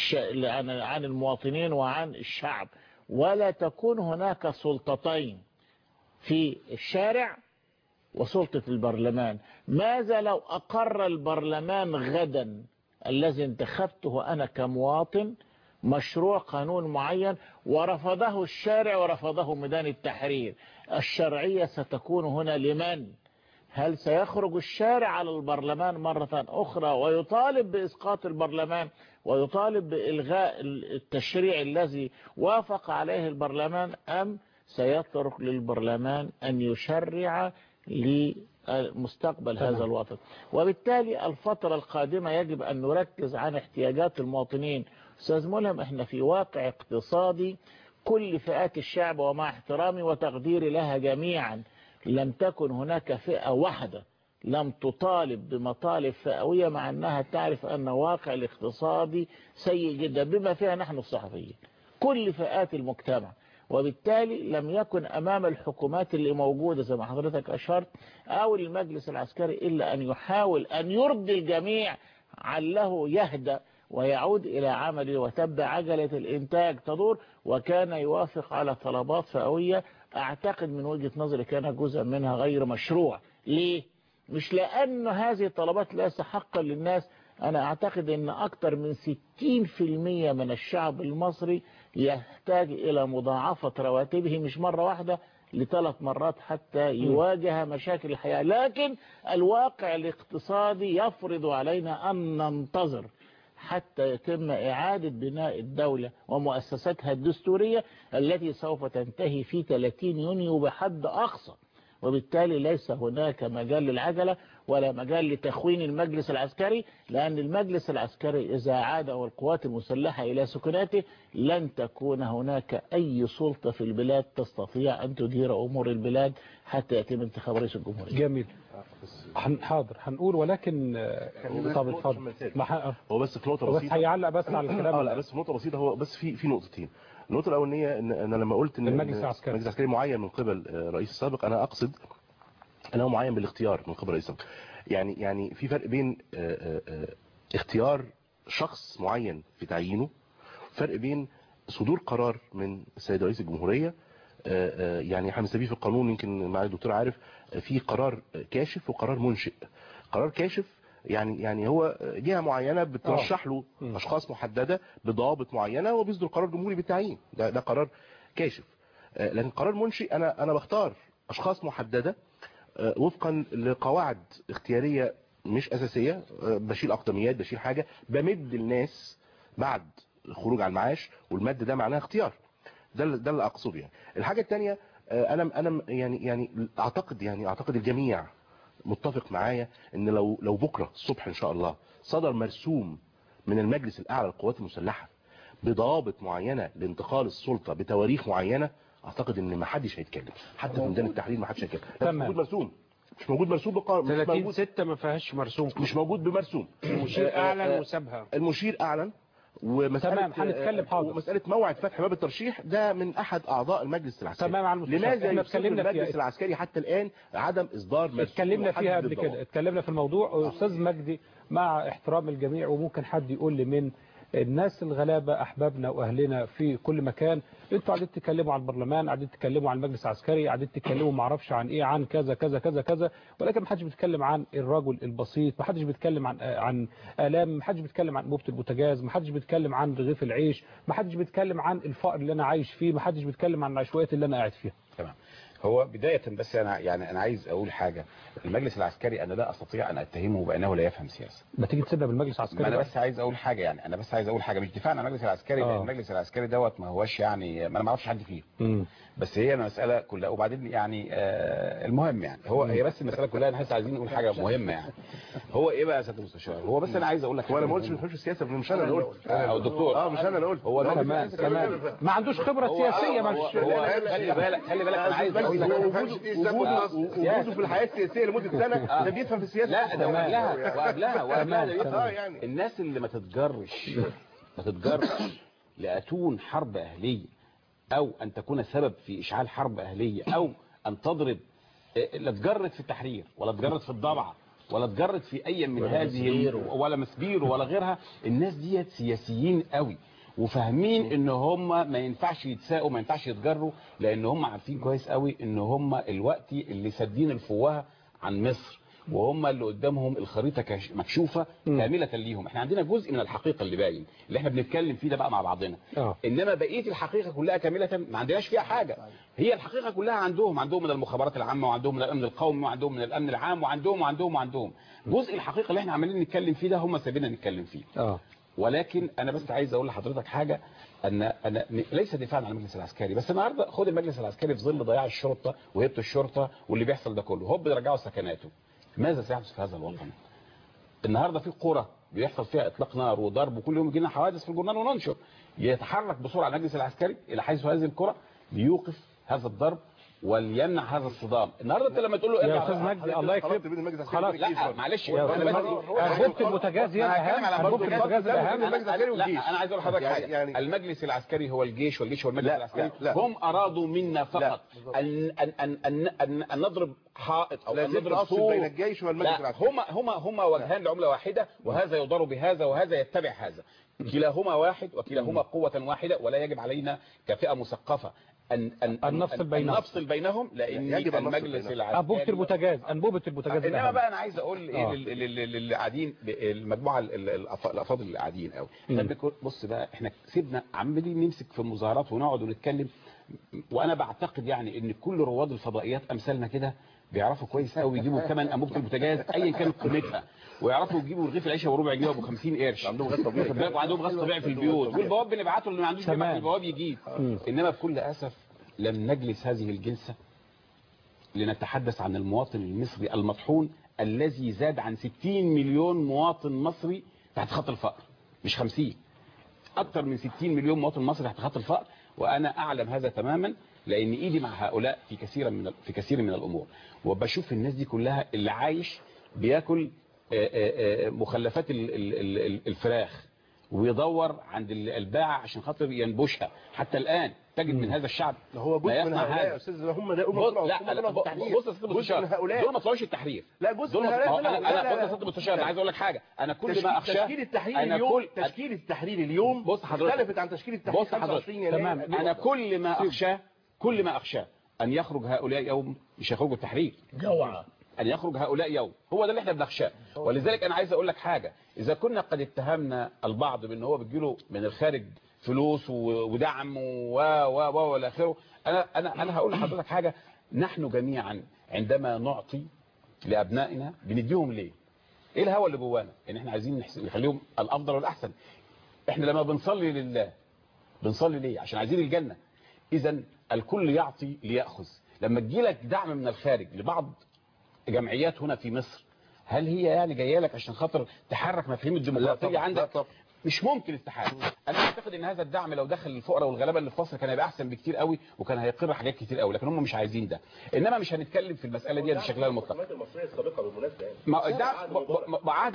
عن المواطنين وعن الشعب، ولا تكون هناك سلطتين في الشارع وسلطة البرلمان. ماذا لو أقر البرلمان غدا الذي انتخبته أنا كمواطن مشروع قانون معين ورفضه الشارع ورفضه ميدان التحرير؟ الشرعية ستكون هنا لمن؟ هل سيخرج الشارع على البرلمان مرة أخرى ويطالب بإسقاط البرلمان ويطالب بإلغاء التشريع الذي وافق عليه البرلمان، أم سيترك للبرلمان أن يشرع لمستقبل هذا الوطن؟ وبالتالي الفترة القادمة يجب أن نركز عن احتياجات المواطنين. أستاذ ملهم، احنا في واقع اقتصادي كل فئات الشعب ومع احترامي وتقديري لها جميعا لم تكن هناك فئة واحدة لم تطالب بمطالب فئوية، مع أنها تعرف أن واقع الاقتصادي سيء جدا بما فيها نحن الصحفيين كل فئات المجتمع. وبالتالي لم يكن أمام الحكومات اللي موجودة زي ما حضرتك أشرت أو المجلس العسكري إلا أن يحاول أن يرضي الجميع عله يهدى ويعود إلى عمله وتبدأ عجلة الإنتاج تدور، وكان يوافق على طلبات فئوية أعتقد من وجهة نظري كان جزء منها غير مشروع. ليه؟ مش لأن هذه الطلبات ليس حقا للناس. أنا أعتقد أن أكثر من 60% من الشعب المصري يحتاج إلى مضاعفة رواتبه مش مرة واحدة ل3 مرات حتى يواجه مشاكل الحياة، لكن الواقع الاقتصادي يفرض علينا أن ننتظر حتى يتم إعادة بناء الدولة ومؤسساتها الدستورية التي سوف تنتهي في 30 يونيو بحد أقصى. وبالتالي ليس هناك مجال للعجلة ولا مجال لتخوين المجلس العسكري، لأن المجلس العسكري إذا عاد والقوات المسلحة إلى سكناته لن تكون هناك أي سلطة في البلاد تستطيع أن تدير أمور البلاد حتى يتم انتخاب رئيس الجمهورية. جميل. حاضر هنقول، ولكن طب اتفضل. هو بس في نقطة بسيطة، بس هيعلق بس على الكلام. لا بس في نقطة بسيطة، هو بس في نقطتين. النقطة الأولانية إن أنا لما قلت إن المجلس العسكري معين من قبل الرئيس السابق، أنا أقصد أنه معين بالاختيار من قبل الرئيس السابق. يعني في فرق بين اختيار شخص معين في تعيينه، فرق بين صدور قرار من السيد رئيس الجمهورية. يعني احنا بنسميه في القانون، يمكن معالي الدكتور عارف، في قرار كاشف وقرار منشئ. قرار كاشف يعني هو جهة معينة بترشح له أشخاص محددة بضوابط معينة وبيصدر قرار جمهوري بالتعيين، ده قرار كاشف. لكن قرار منشئ أنا بختار اشخاص محدده وفقا لقواعد اختياريه مش اساسيه، بشيل اقدميات، بشيل حاجه، بمد الناس بعد الخروج على المعاش، والمد ده معناه اختيار. ده اللي اقصده يعني. الحاجه الثانيه، انا يعني اعتقد الجميع متفق معايا ان لو بكره الصبح ان شاء الله صدر مرسوم من المجلس الاعلى للقوات المسلحه بضوابط معينه لانتقال السلطه بتواريخ معينه، اعتقد ان ما حدش هيتكلم، حتى في ميدان التحرير ما حدش هيتكلم. مش موجود مرسوم، مش موجود مرسوم 30/6 ما فيهاش مرسوم، مش موجود بمرسوم. المشير اعلن وسابها. المشير اعلن، تمام هنتكلم حاضر. ومساله موعد فتح باب الترشيح ده من احد اعضاء المجلس العسكري. تمام على المستشار. لماذا احنا يصر المجلس العسكري حتى الان عدم اصدار مرسوم؟ اتكلمنا فيها قبل كده، اتكلمنا في الموضوع. استاذ مجدي، مع احترام الجميع، وممكن حد يقول لي من الناس الغلابه احبابنا واهلنا في كل مكان، انتوا قاعدين تتكلموا عن البرلمان، قاعدين تتكلموا عن المجلس العسكري، قاعدين تتكلموا ما اعرفش عن ايه، عن كذا كذا كذا كذا، ولكن ما حدش بيتكلم عن الرجل البسيط، ما حدش بيتكلم عن الام، ما حدش بيتكلم عن انبوبه البوتاجاز، ما حدش بيتكلم عن رغيف العيش، ما حدش بيتكلم عن الفقر اللي انا عايش فيه، ما حدش بيتكلم عن العشوائيات اللي انا قاعد فيها. تمام. هو بداية بس أنا عايز أقول حاجة. المجلس العسكري أنا لا أستطيع أن أتهمه بأنه لا يفهم سياسة. ما تيجي تسيبها بالمجلس العسكري. أنا بس عايز أقول حاجة، يعني أنا بس عايز أقول حاجة، مش دفاع عن المجلس العسكري، لأن المجلس العسكري دوت ما هوش يعني ما أنا ما أعرفش حد فيه. بس هي المسألة كلها، وبعدين يعني المهم يعني هي بس المسألة كلها، احنا عايزين نقول حاجة مهمة يعني. هو إيه بقى يا سيادة المستشار؟ هو بس أنا عايز أقول لك، هو أنا ما قلتش ما بنحبش السياسة، مش أنا اللي قلت، أو الدكتور مش أنا اللي قلت. هو تمام ما عندوش خبرة سياسية. مش خلي بالك أنا عايز أقول لك وجوده في الحياة السياسية لمدة سنة ده بيفهم في السياسة. لا ده وقبلها الناس اللي ما تتجرش لأتون حرب أهلية، أو أن تكون سبب في إشعال حرب أهلية، أو أن تضرب، لا تجرد في التحرير ولا تجرد في الضبعة ولا تجرد في أي من هذه ولا مسبير ولا غيرها. الناس ديت سياسيين قوي وفاهمين ان هم ما ينفعش يتساقوا، ما ينفعش يتجروا، لان هم عارفين كويس قوي ان هم الوقت اللي سادين الفوهة عن مصر، وهم اللي قدامهم الخريطة مكشوفة كاملة ليهم. احنا عندنا جزء من الحقيقة اللي باين اللي احنا بنتكلم فيه ده بقى مع بعضنا، انما بقية الحقيقة كلها كاملة ما عندناش فيها حاجة. هي الحقيقة كلها عندهم من المخابرات العامة، وعندهم من الامن القومي، وعندهم من الامن العام، وعندهم جزء الحقيقة اللي احنا عمالين نتكلم فيه ده هم سابينا نتكلم فيه. ولكن انا بس عايز اقول لحضرتك حاجة، أنا ليس دفاعا عن المجلس العسكري، بس النهارده خد المجلس العسكري في ظل ضياع الشرطة وهيبة الشرطة واللي بيحصل ده كله، هوب بيرجعوا سكناته. ماذا سيحدث في هذا الوطن؟ النهارده في قرى بيحصل فيها اطلاق نار وضرب، وكل يوم يجي لنا حوادث في الجورنال وننشر. يتحرك بسرعه المجلس العسكري الى حيث هذه القرى ليوقف هذا الضرب وليمنع هذا الصدام. النهارده انت لما تقول له يا استاذ مجدي الله يكرمك خلاص، لا معلش انبوبه البوتاجاز هي الاهم، انبوبه البوتاجاز الاهم. لا انا عايز اقول لحضرتك حاجه، يعني المجلس العسكري هو الجيش، والجيش هو المجلس العسكري. هم ارادوا منا فقط ان نضرب حائط او ان نضرب سور بين الجيش والمجلس العسكري. هما وجهان لعمله واحده، وهذا يضر بهذا وهذا يتبع هذا. كلاهما واحد وكلاهما قوة واحدة، ولا يجب علينا كفئة مثقفة أن نفصل بينهم، لأن المجلس العسكري أنبوبة البوتاجاز. إنما بقى أنا عايز أقول إيه للي قاعدين، المجموعة الأفاضل اللي قاعدين قوي. بص بقى، إحنا سيبنا عمالين نمسك في المظاهرات ونقعد ونتكلم، وأنا بعتقد يعني إن كل رواد الفضائيات أمثالنا كده بيعرفوا كويس قوي يجيبوا كمان انبوبه البوتاجاز ايا كانت قيمتها، ويعرفوا يجيبوا رغيف العيشه وربع جنيه ابو 50 قرش. عندهم غاز طبيعي، وعندهم غاز طبيعي في البيوت، والبواب بنبعته اللي ما عندوش جماعه البواب يجيب. انما بكل اسف لم نجلس هذه الجلسه لنتحدث عن المواطن المصري المطحون الذي زاد عن 60 مليون مواطن مصري تحت خط الفقر، مش 50، اكثر من 60 مليون مواطن مصري تحت خط الفقر. وانا اعلم هذا تماما، لان ايدي مع هؤلاء في كثير من الامور، وبشوف الناس دي كلها اللي عايش بياكل مخلفات الفراخ ويدور عند الباعة عشان خاطر ينبشها. حتى الآن تجد من هذا الشعب هو جزء من هؤلاء يا استاذ، هم ده بص يا سيدي المستشار، دول ما طلعوش التحرير. لا جزء من هؤلاء. انا بص يا سيدي المستشار، انا عايز اقول لك حاجه، انا كل ما اخشاه تشكيل التحرير اليوم بص حضرتك اختلفت عن تشكيل التحرير 25 يناير. تمام. انا كل ما اخشاه ان يخرج هؤلاء يوم، مش يخرجوا التحرير جوعة، أن يخرج هؤلاء يوم، هو ده اللي احنا بنخشاه. ولذلك أنا عايز أقول لك حاجة، إذا كنا قد اتهمنا البعض بأن هو بيجيله من الخارج فلوس ودعم والى اخره، أنا هقول لحضرتك حاجة، نحن جميعا عندما نعطي لأبنائنا بنديهم ليه؟ ايه الهوى اللي جوانا؟ ان احنا عايزين نخليهم الافضل والاحسن. احنا لما بنصلي لله بنصلي ليه؟ عشان عايزين الجنة. اذا الكل يعطي ليأخذ. لما تجيلك دعم من الخارج لبعض جمعيات هنا في مصر، هل هي يعني جايه لك عشان خاطر تحرك مفاهيم الديمقراطيه عندك؟ مش ممكن استحاله. انا اعتقد ان هذا الدعم لو دخل الفقراء والغلابه اللي في مصر كان هيبقى احسن بكتير قوي، وكان هيقر حاجات كتير قوي، لكن هم مش عايزين ده. انما مش هنتكلم في المساله دي بشكلها المطلق. الحكومات المصريه السابقه بالمناسبه يعني عهد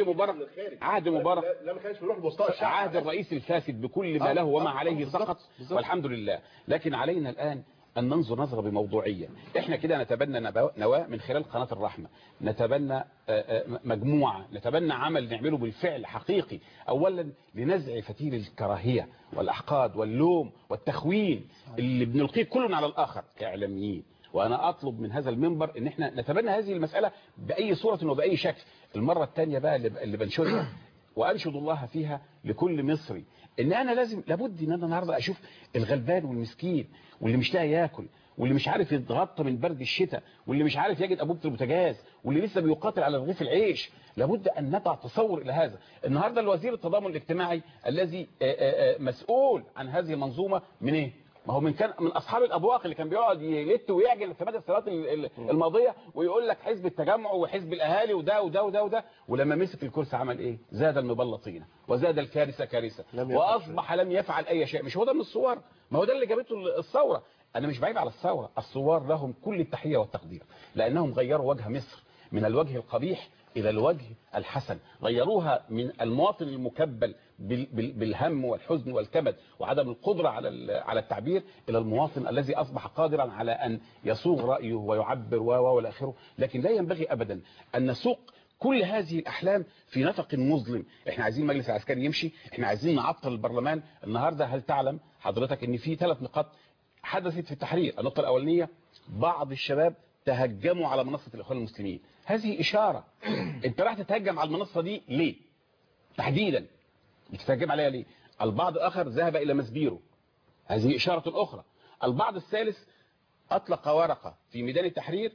مبارك لا ما كانش بيروح لوسطاء الشعب. عهد الرئيس الفاسد بكل ما له وما عليه سقط، والحمد لله. لكن علينا الان أن ننظر نظرة بموضوعية. إحنا كده نتبنى نواة من خلال قناة الرحمة، نتبنى مجموعة، نتبنى عمل نعمله بالفعل حقيقي. أولا لنزع فتيل الكراهية والأحقاد واللوم والتخوين اللي بنلقيه كلنا على الآخر كإعلاميين. وأنا أطلب من هذا المنبر أن إحنا نتبنى هذه المسألة بأي صورة وبأي شكل. المرة الثانية بقى اللي بنشرها وأنشد الله فيها لكل مصري، ان انا لابد ان انا النهارده اشوف الغلبان والمسكين واللي مش لاقي ياكل واللي مش عارف يتغطى من برد الشتاء واللي مش عارف يجد انبوبه البوتاجاز واللي لسه بيقاتل على رغيف العيش. لابد ان نضع تصور الى هذا. النهارده الوزير التضامن الاجتماعي الذي مسؤول عن هذه المنظومه من ايه؟ ما هو كان من اصحاب الابواق اللي كان بيقعد يلت ويعجل في مدى السنوات الماضيه ويقول لك حزب التجمع وحزب الاهالي وده وده وده وده، ولما مسك الكرسي عمل ايه؟ زاد المبلة طينه وزاد الكارثه كارثه واصبح لم يفعل اي شيء. مش هو ده من الصور؟ ما هو ده اللي جابته الثوره. انا مش بعيد على الثوره، الثوار لهم كل التحيه والتقدير لانهم غيروا وجه مصر من الوجه القبيح إلى الوجه الحسن، غيروها من المواطن المكبل بالهم والحزن والكبد وعدم القدرة على التعبير إلى المواطن الذي أصبح قادرا على أن يصوغ رأيه ويعبر والى آخره. لكن لا ينبغي أبدا أن نسوق كل هذه الأحلام في نفق مظلم. احنا عايزين المجلس العسكري يمشي، احنا عايزين نعطل البرلمان. النهاردة هل تعلم حضرتك ان في 3 نقاط حدثت في التحرير؟ النقطة الأولانية بعض الشباب تهجموا على منصة الإخوان المسلمين. هذه إشارة. انت راح تتهجم على المنصة دي ليه تحديدا؟ بتتهجم عليها ليه؟ البعض الآخر ذهب إلى مسبيرو، هذه إشارة أخرى. البعض الثالث أطلق ورقة في ميدان التحرير،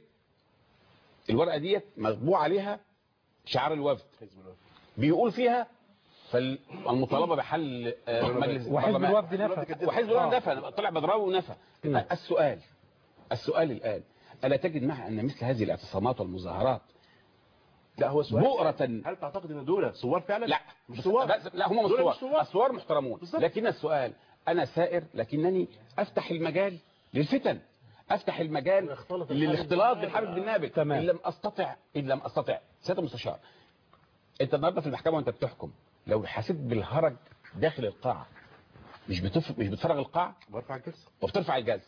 الورقة ديت مطبوع عليها شعار الوفد بيقول فيها فالمطالبة بحل مجلس وحزب الوفد نفى وحزب الوفد نفى، طلع بدراوي ونفى. السؤال الآن، ألا تجد معها أن مثل هذه الاعتصامات والمظاهرات لا هو سؤال بؤرة؟ هل تعتقد ان دول ثوار فعلا؟ لا مش ثوار. لا هم مش ثوار، الثوار محترمون. لكن السؤال، أنا سائر لكنني أفتح المجال للفتن، أفتح المجال للاختلاط بالحبل بالنابل. إن لم أستطع سيادة المستشار، أنت النهارده في المحكمة وأنت بتحكم، لو حسيت بالهرج داخل القاعة مش بتفرغ القاعة، برفع الجلسة وبترفع الجلسة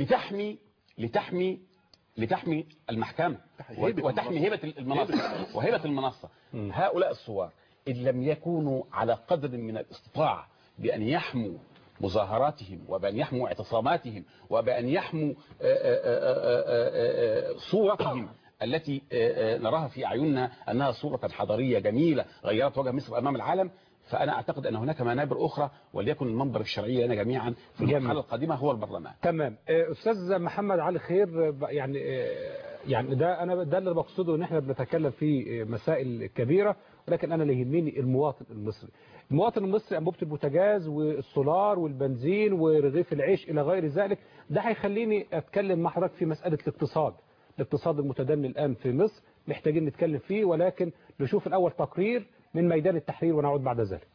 لتحمي المحكمة وتحمي هيبة المنصة وهيبة المنصة. هؤلاء الثوار إن لم يكونوا على قدر من الاستطاعة بأن يحموا مظاهراتهم وبأن يحموا اعتصاماتهم وبأن يحموا صورتهم التي نراها في أعيننا أنها صورة حضارية جميلة غيرت وجه مصر أمام العالم، فأنا أعتقد أن هناك منابر أخرى وليكن المنبر الشرعي لنا جميعا في المرحلة القادمة هو البرلمان. تمام. أستاذ محمد علي خير، يعني ده اللي بقصده، ان احنا بنتكلم في مسائل كبيرة، ولكن أنا اللي يهمني المواطن المصري. المواطن المصري أنبوبة البوتاجاز والسولار والبنزين ورغيف العيش إلى غير ذلك، ده هيخليني أتكلم مع حضرتك في مسألة الاقتصاد المتدني الآن في مصر، محتاجين نتكلم فيه، ولكن نشوف الأول تقرير من ميدان التحرير ونعود بعد ذلك.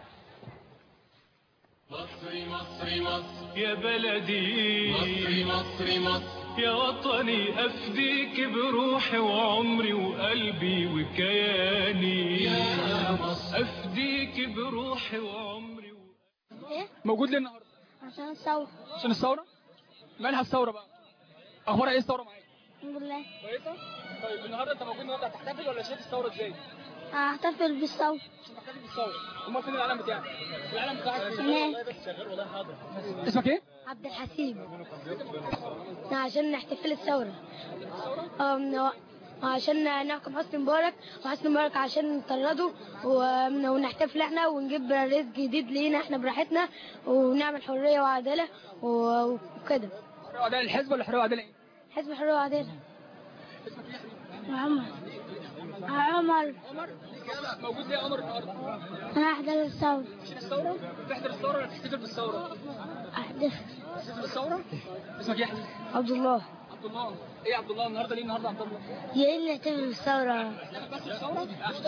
مصري مصري مصر يا بلدي، مصري مصري مصر يا وطني، أفديك بروحي وعمري وقلبي وكياني، يا مصر أفديك بروحي وعمري موجود ليه النهارده؟ عشان الثورة. عشان الثورة؟ مالها الثورة بقى؟ أخبارها إيه الثورة معاك؟ الحمد لله. كويسة؟ طيب النهارده أنت موجود النهارده هتحتفل ولا شايف الثورة إزاي؟ هحتفل بالثورة. مش هتحتفل بالثورة، أمال فين العلم بتاعك؟ العلم بتاعك هناك. اسمك إيه؟ عبد الحسيب. عشان نحتفل الثورة. عشان نحكم حسني مبارك، وحسني مبارك عشان نطرده ونحتفل احنا ونجيب رئيس جديد لينا احنا براحتنا ونعمل حرية وعدالة وكده. حرية وعدالة للحزب ولا حرية وعدالة ايه؟ حزب الحرية والعدالة. محمد عمر. موجود ليه يا عمر النهارده؟ أنا أحضر الثورة. الثورة؟ تحضر الثورة ولا تحتفل بالثورة؟ أحضر. تحتفل بالثورة؟ اسمك يحيى؟ عبد الله. عبد الله. إيه عبد الله النهارده ليه النهارده عبد الله؟ جايين نحتفل بالثورة. بس الثورة؟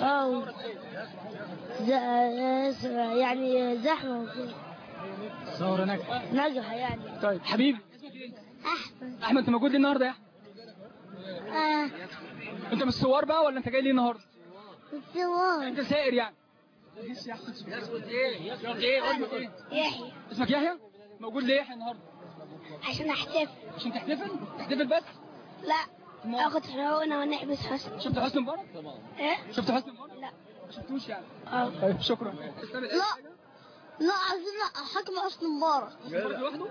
يعني زحمة وكده. الثورة ناجحة. ناجحة يعني. طيب حبيبي اسمك ايه؟ أحمد. أحمد أنت موجود ليه النهارده يا أحمد؟ أنت من الثوار بقى ولا أنت جاي ليه النهارده؟ الثوار. أنت سائر يعني. اسمك ايه؟ ايه؟ قول لي ايه؟ يحيى. اسمك يحيى؟ موجود ليه يحيى النهارده؟ عشان أحتفل. عشان تحتفل؟ تحتفل بس؟ لا. آخد حقوقنا ونحبس حسن. شفت حسن مبارك؟ إيه؟ شفت حسن مبارك؟ لا. ما شفتوش يعني؟ طيب شكرا. لا عايزين حكم حسن مبارك. مبارك لوحده؟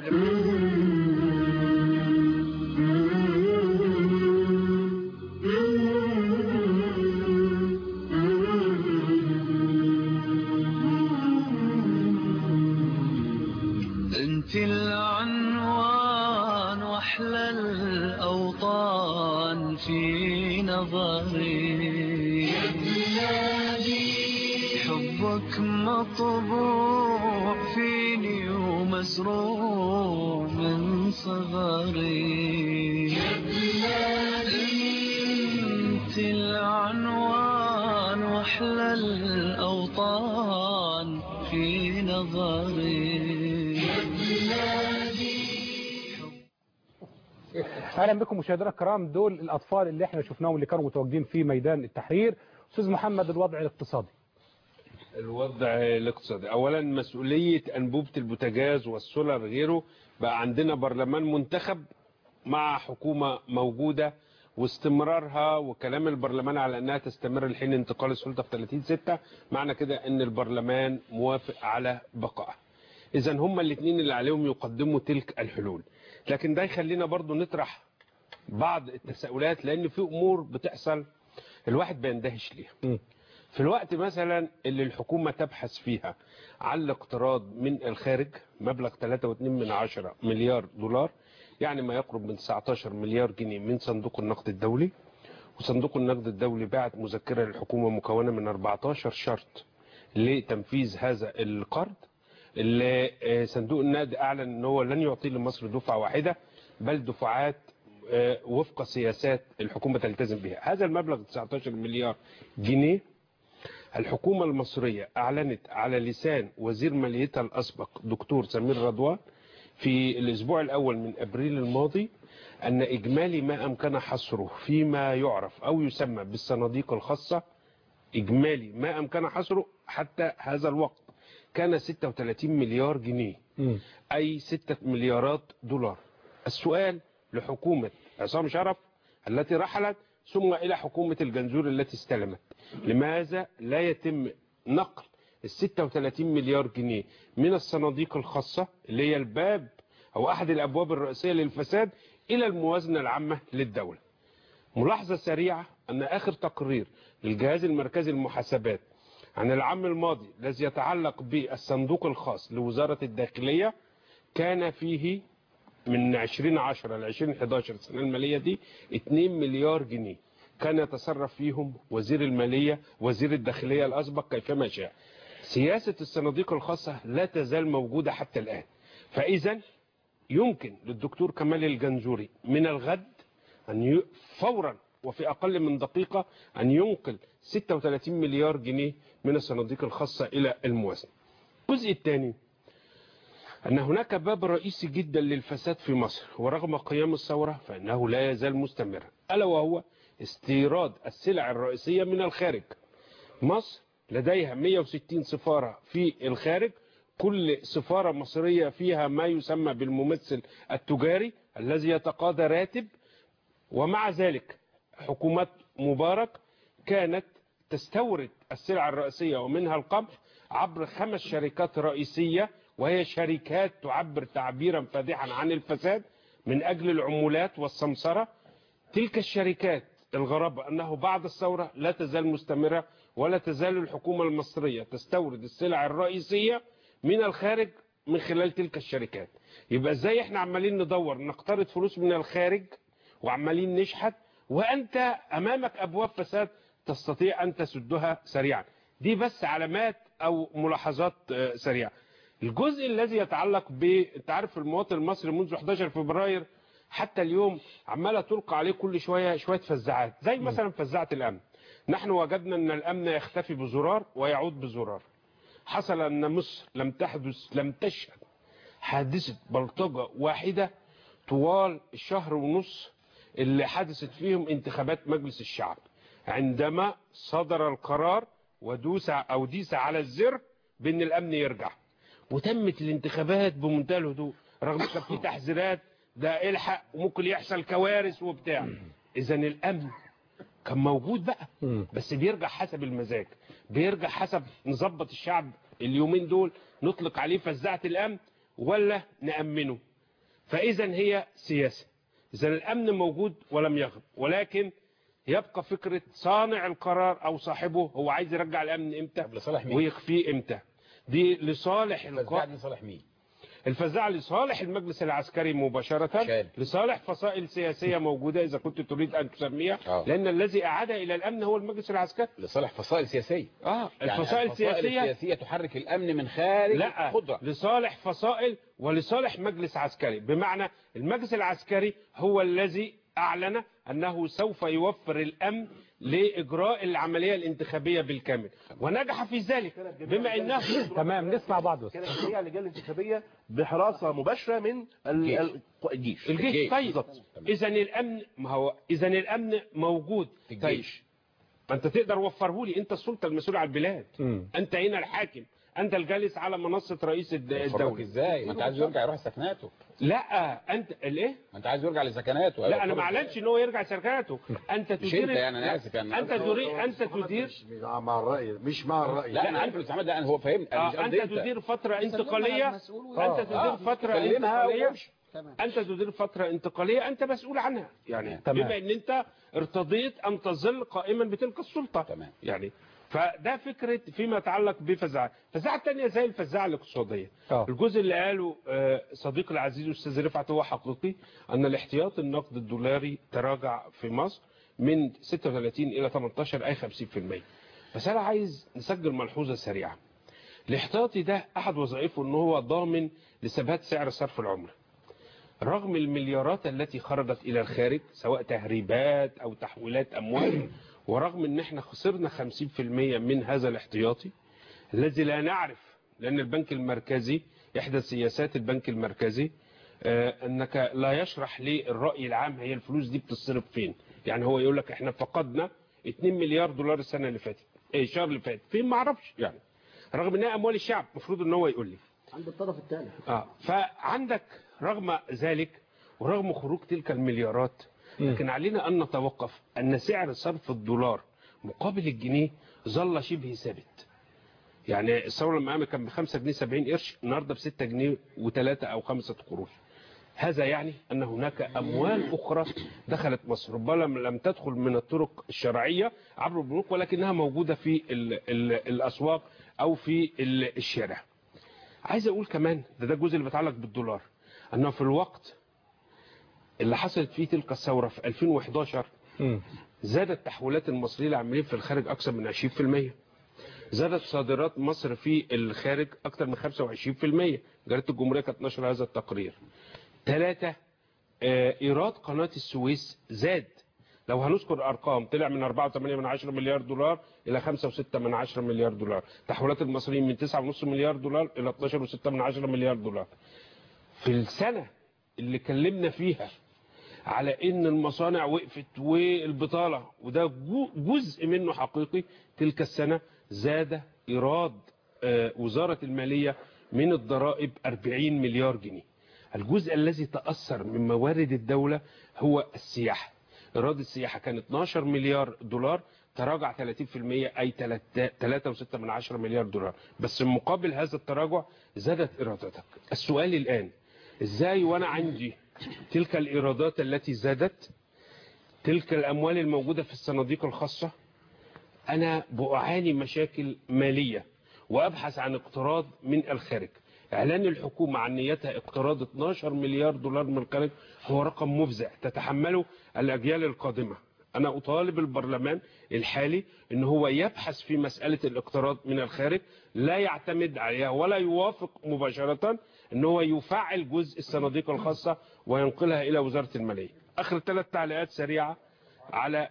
انت العنوان واحلى الاوطان في نظري، حبك مطبوع فيني ومزروع من صغري، انت العنوان واحلى الاوطان في نظري. اهلا بكم مشاهدينا الكرام. دول الاطفال اللي احنا شفناهم اللي كانوا متواجدين في ميدان التحرير. استاذ محمد، الوضع الاقتصادي. الوضع الاقتصادي اولا مسؤوليه انبوبه البوتاجاز والسولر غيره. بقى عندنا برلمان منتخب مع حكومه موجوده واستمرارها، وكلام البرلمان على انها تستمر لحين انتقال السلطه في 30/6 معنى كده ان البرلمان موافق على بقائها. اذا هما الاثنين اللي عليهم يقدموا تلك الحلول. لكن ده يخلينا برضو نطرح بعض التساؤلات، لان في امور بتحصل الواحد بيندهش ليها. في الوقت مثلا اللي الحكومة تبحث فيها عن الاقتراض من الخارج مبلغ 3.2 مليار دولار، يعني ما يقرب من 19 مليار جنيه من صندوق النقد الدولي. وصندوق النقد الدولي بعت مذكرة للحكومة مكونة من 14 شرط لتنفيذ هذا القرض، اللي صندوق النقد اعلن ان هو لن يعطي لمصر دفعه واحده بل دفعات وفق سياسات الحكومه تلتزم بها. هذا المبلغ 19 مليار جنيه الحكومه المصريه اعلنت على لسان وزير ماليتها الاسبق دكتور سمير رضوان في الاسبوع الاول من ابريل الماضي ان اجمالي ما امكن حصره فيما يعرف او يسمى بالصناديق الخاصه، اجمالي ما امكن حصره حتى هذا الوقت كان 36 مليار جنيه، أي 6 مليارات دولار. السؤال لحكومة عصام شرف التي رحلت ثم إلى حكومة الجنزور التي استلمت، لماذا لا يتم نقل ال 36 مليار جنيه من الصناديق الخاصة اللي هي الباب أو أحد الأبواب الرئيسية للفساد إلى الموازنة العامة للدولة؟ ملاحظة سريعة أن آخر تقرير للجهاز المركزي للمحاسبات عن العام الماضي الذي يتعلق بالصندوق الخاص لوزارة الداخلية كان فيه من 2010 ل 2011 السنة المالية دي 2 مليار جنيه كان يتصرف فيهم وزير المالية وزير الداخلية الأسبق كيفما شاء. سياسة الصناديق الخاصة لا تزال موجودة حتى الآن. فإذا يمكن للدكتور كمال الجنزوري من الغد أن فورا وفي أقل من دقيقة أن ينقل 36 مليار جنيه من الصناديق الخاصة إلى الموازنة. الجزء الثاني أن هناك باب رئيسي جدا للفساد في مصر، ورغم قيام الثورة فإنه لا يزال مستمرا، ألا وهو استيراد السلع الرئيسية من الخارج. مصر لديها 160 سفارة في الخارج، كل سفارة مصرية فيها ما يسمى بالممثل التجاري الذي يتقاضى راتب، ومع ذلك حكومات مبارك كانت تستورد السلع الرئيسية ومنها القمح عبر 5 شركات رئيسية، وهي شركات تعبر تعبيرا فادحا عن الفساد من أجل العمولات والسمسرة. تلك الشركات الغرابة أنه بعد الثورة لا تزال مستمرة، ولا تزال الحكومة المصرية تستورد السلع الرئيسية من الخارج من خلال تلك الشركات. يبقى ازاي احنا عمالين ندور نقترض فلوس من الخارج وعمالين نشحت، وأنت أمامك أبواب فساد تستطيع أن تسدها سريعا. دي بس علامات أو ملاحظات سريعة. الجزء الذي يتعلق انت عارف المواطن المصري منذ 11 فبراير حتى اليوم عمالة تلقى عليه كل شوية فزاعات، زي مثلا فزاعة الأمن. نحن وجدنا أن الأمن يختفي بزرار ويعود بزرار. حصل أن مصر لم تشهد حادثة بلطجة واحدة طوال الشهر ونص اللي حدثت فيهم انتخابات مجلس الشعب، عندما صدر القرار وديس على الزر بأن الأمن يرجع، وتمت الانتخابات بمنتهى الهدوء، رغم كان في تحذيرات ده الحق وممكن يحصل كوارث وبتاع. إذا الأمن كان موجود بقى، بس بيرجع حسب المزاج، بيرجع حسب نظبط الشعب اليومين دول نطلق عليه فزاعة الأمن ولا نأمنه. فإذا هي سياسة. إذا الأمن موجود ولم يغب، ولكن يبقى فكرة صانع القرار أو صاحبه هو عايز يرجع الأمن إمتى ويخفيه إمتى. دي لصالح الفزاعة لصالح مين؟ الفزاعة لصالح المجلس العسكري مباشرة، لصالح فصائل سياسية موجودة إذا كنت تريد أن تسميها، لأن الذي أعاد إلى الأمن هو المجلس العسكري. لصالح فصائل سياسية. الفصائل السياسية تحرك الأمن من خارج القدرة. لصالح فصائل ولصالح مجلس عسكري، بمعنى المجلس العسكري هو الذي أعلن أنه سوف يوفر الأمن لإجراء العملية الانتخابية بالكامل، ونجح في ذلك بما أنه تمام. نسمع بعض. كانت هي اللجان الانتخابية بحراسة مباشرة من الجيش. طيب إذا الأمن، ما هو إذا الأمن موجود في الجيش، ما أنت تقدر وفره لي، أنت السلطة المسؤولة على البلاد، أنت هنا الحاكم، أنت الجالس على منصة رئيس الدولة. إزاي؟ ما أنت عايز يرجع يروح سكناته. لا أنت الإيه؟ ما أنت عايز يرجع لسكناته. لا أنا ما أعلنش إن هو يرجع سكناته. أنت تدير يعني أنا آسف يعني أنت تدير مع الرأي، مش مع الرأي. لا أنا عارف الاتحاد ده، هو فاهم. أنت تدير فترة انتقالية. أنت تدير فترة انتقالية أنت مسؤول عنها، يعني بما أن أنت ارتضيت أن تظل قائما بتلك السلطة. يعني فده فكرة فيما يتعلق بفزاعة. فزاعة تانية زي الفزاعة الاقتصادية. الجزء اللي قاله صديقي العزيز أستاذ رفعت هو حقيقي، أن الاحتياط النقد الدولاري تراجع في مصر من 36 إلى 18 أي 50%. بس أنا عايز نسجل ملحوظة سريعة. الاحتياطي ده أحد وظائفه أنه هو ضامن لثبات سعر صرف العملة، رغم المليارات التي خرجت إلى الخارج سواء تهريبات أو تحويلات أموال، ورغم ان احنا خسرنا 50% من هذا الاحتياطي الذي لا نعرف، لان البنك المركزي احدى سياسات البنك المركزي انك لا يشرح للرأي العام هي الفلوس دي بتصرف فين. يعني هو يقول لك احنا فقدنا 2 مليار دولار السنة اللي فاتت، الشهر اللي فات فين ما اعرفش، يعني رغم انها اموال الشعب المفروض ان هو يقول لي عند الطرف الثالث. فعندك رغم ذلك ورغم خروج تلك المليارات، لكن علينا أن نتوقف أن سعر صرف الدولار مقابل الجنيه ظل شبه ثابت. يعني الثورة لما قامت كان ب5 جنيه 70 قرش، النهارده ب6 جنيه و3 أو 5 قروش. هذا يعني أن هناك أموال أخرى دخلت مصر، ربما لم تدخل من الطرق الشرعية عبر البنوك، ولكنها موجودة في الأسواق أو في الشارع. عايز أقول كمان ده الجزء اللي بيتعلق بالدولار، أنه في الوقت اللي حصلت فيه تلك الثورة في 2011 زادت تحويلات المصريين العاملين في الخارج أكثر من 20%، زادت صادرات مصر في الخارج أكثر من 25%. جريدة الجمهورية كانت نشر هذا التقرير. 3 إيراد قناة السويس زاد، لو هنذكر أرقام طلع من 4.8 مليار دولار إلى 5.6 مليار دولار. تحويلات المصريين من 9.5 مليار دولار إلى 12.6 مليار دولار. في السنة اللي كلمنا فيها على ان المصانع وقفت والبطالة، وده جزء منه حقيقي، تلك السنة زاد إيراد وزارة المالية من الضرائب 40 مليار جنيه. الجزء الذي تأثر من موارد الدولة هو السياحة. إيراد السياحة كان 12 مليار دولار، تراجع 30% أي 3.6 مليار دولار. بس مقابل هذا التراجع زادت إيراداتك. السؤال الآن ازاي وانا عندي تلك الايرادات التي زادت، تلك الاموال الموجودة في الصناديق الخاصة، انا بعاني مشاكل مالية وأبحث عن اقتراض من الخارج. إعلان الحكومة عن نيتها اقتراض 12 مليار دولار من الخارج هو رقم مفزع تتحمله الأجيال القادمة. أنا أطالب البرلمان الحالي أن هو يبحث في مسألة الاقتراض من الخارج، لا يعتمد عليها ولا يوافق مباشرة أن هو يفعل جزء الصناديق الخاصة وينقلها إلى وزارة المالية. آخر 3 تعليقات سريعة على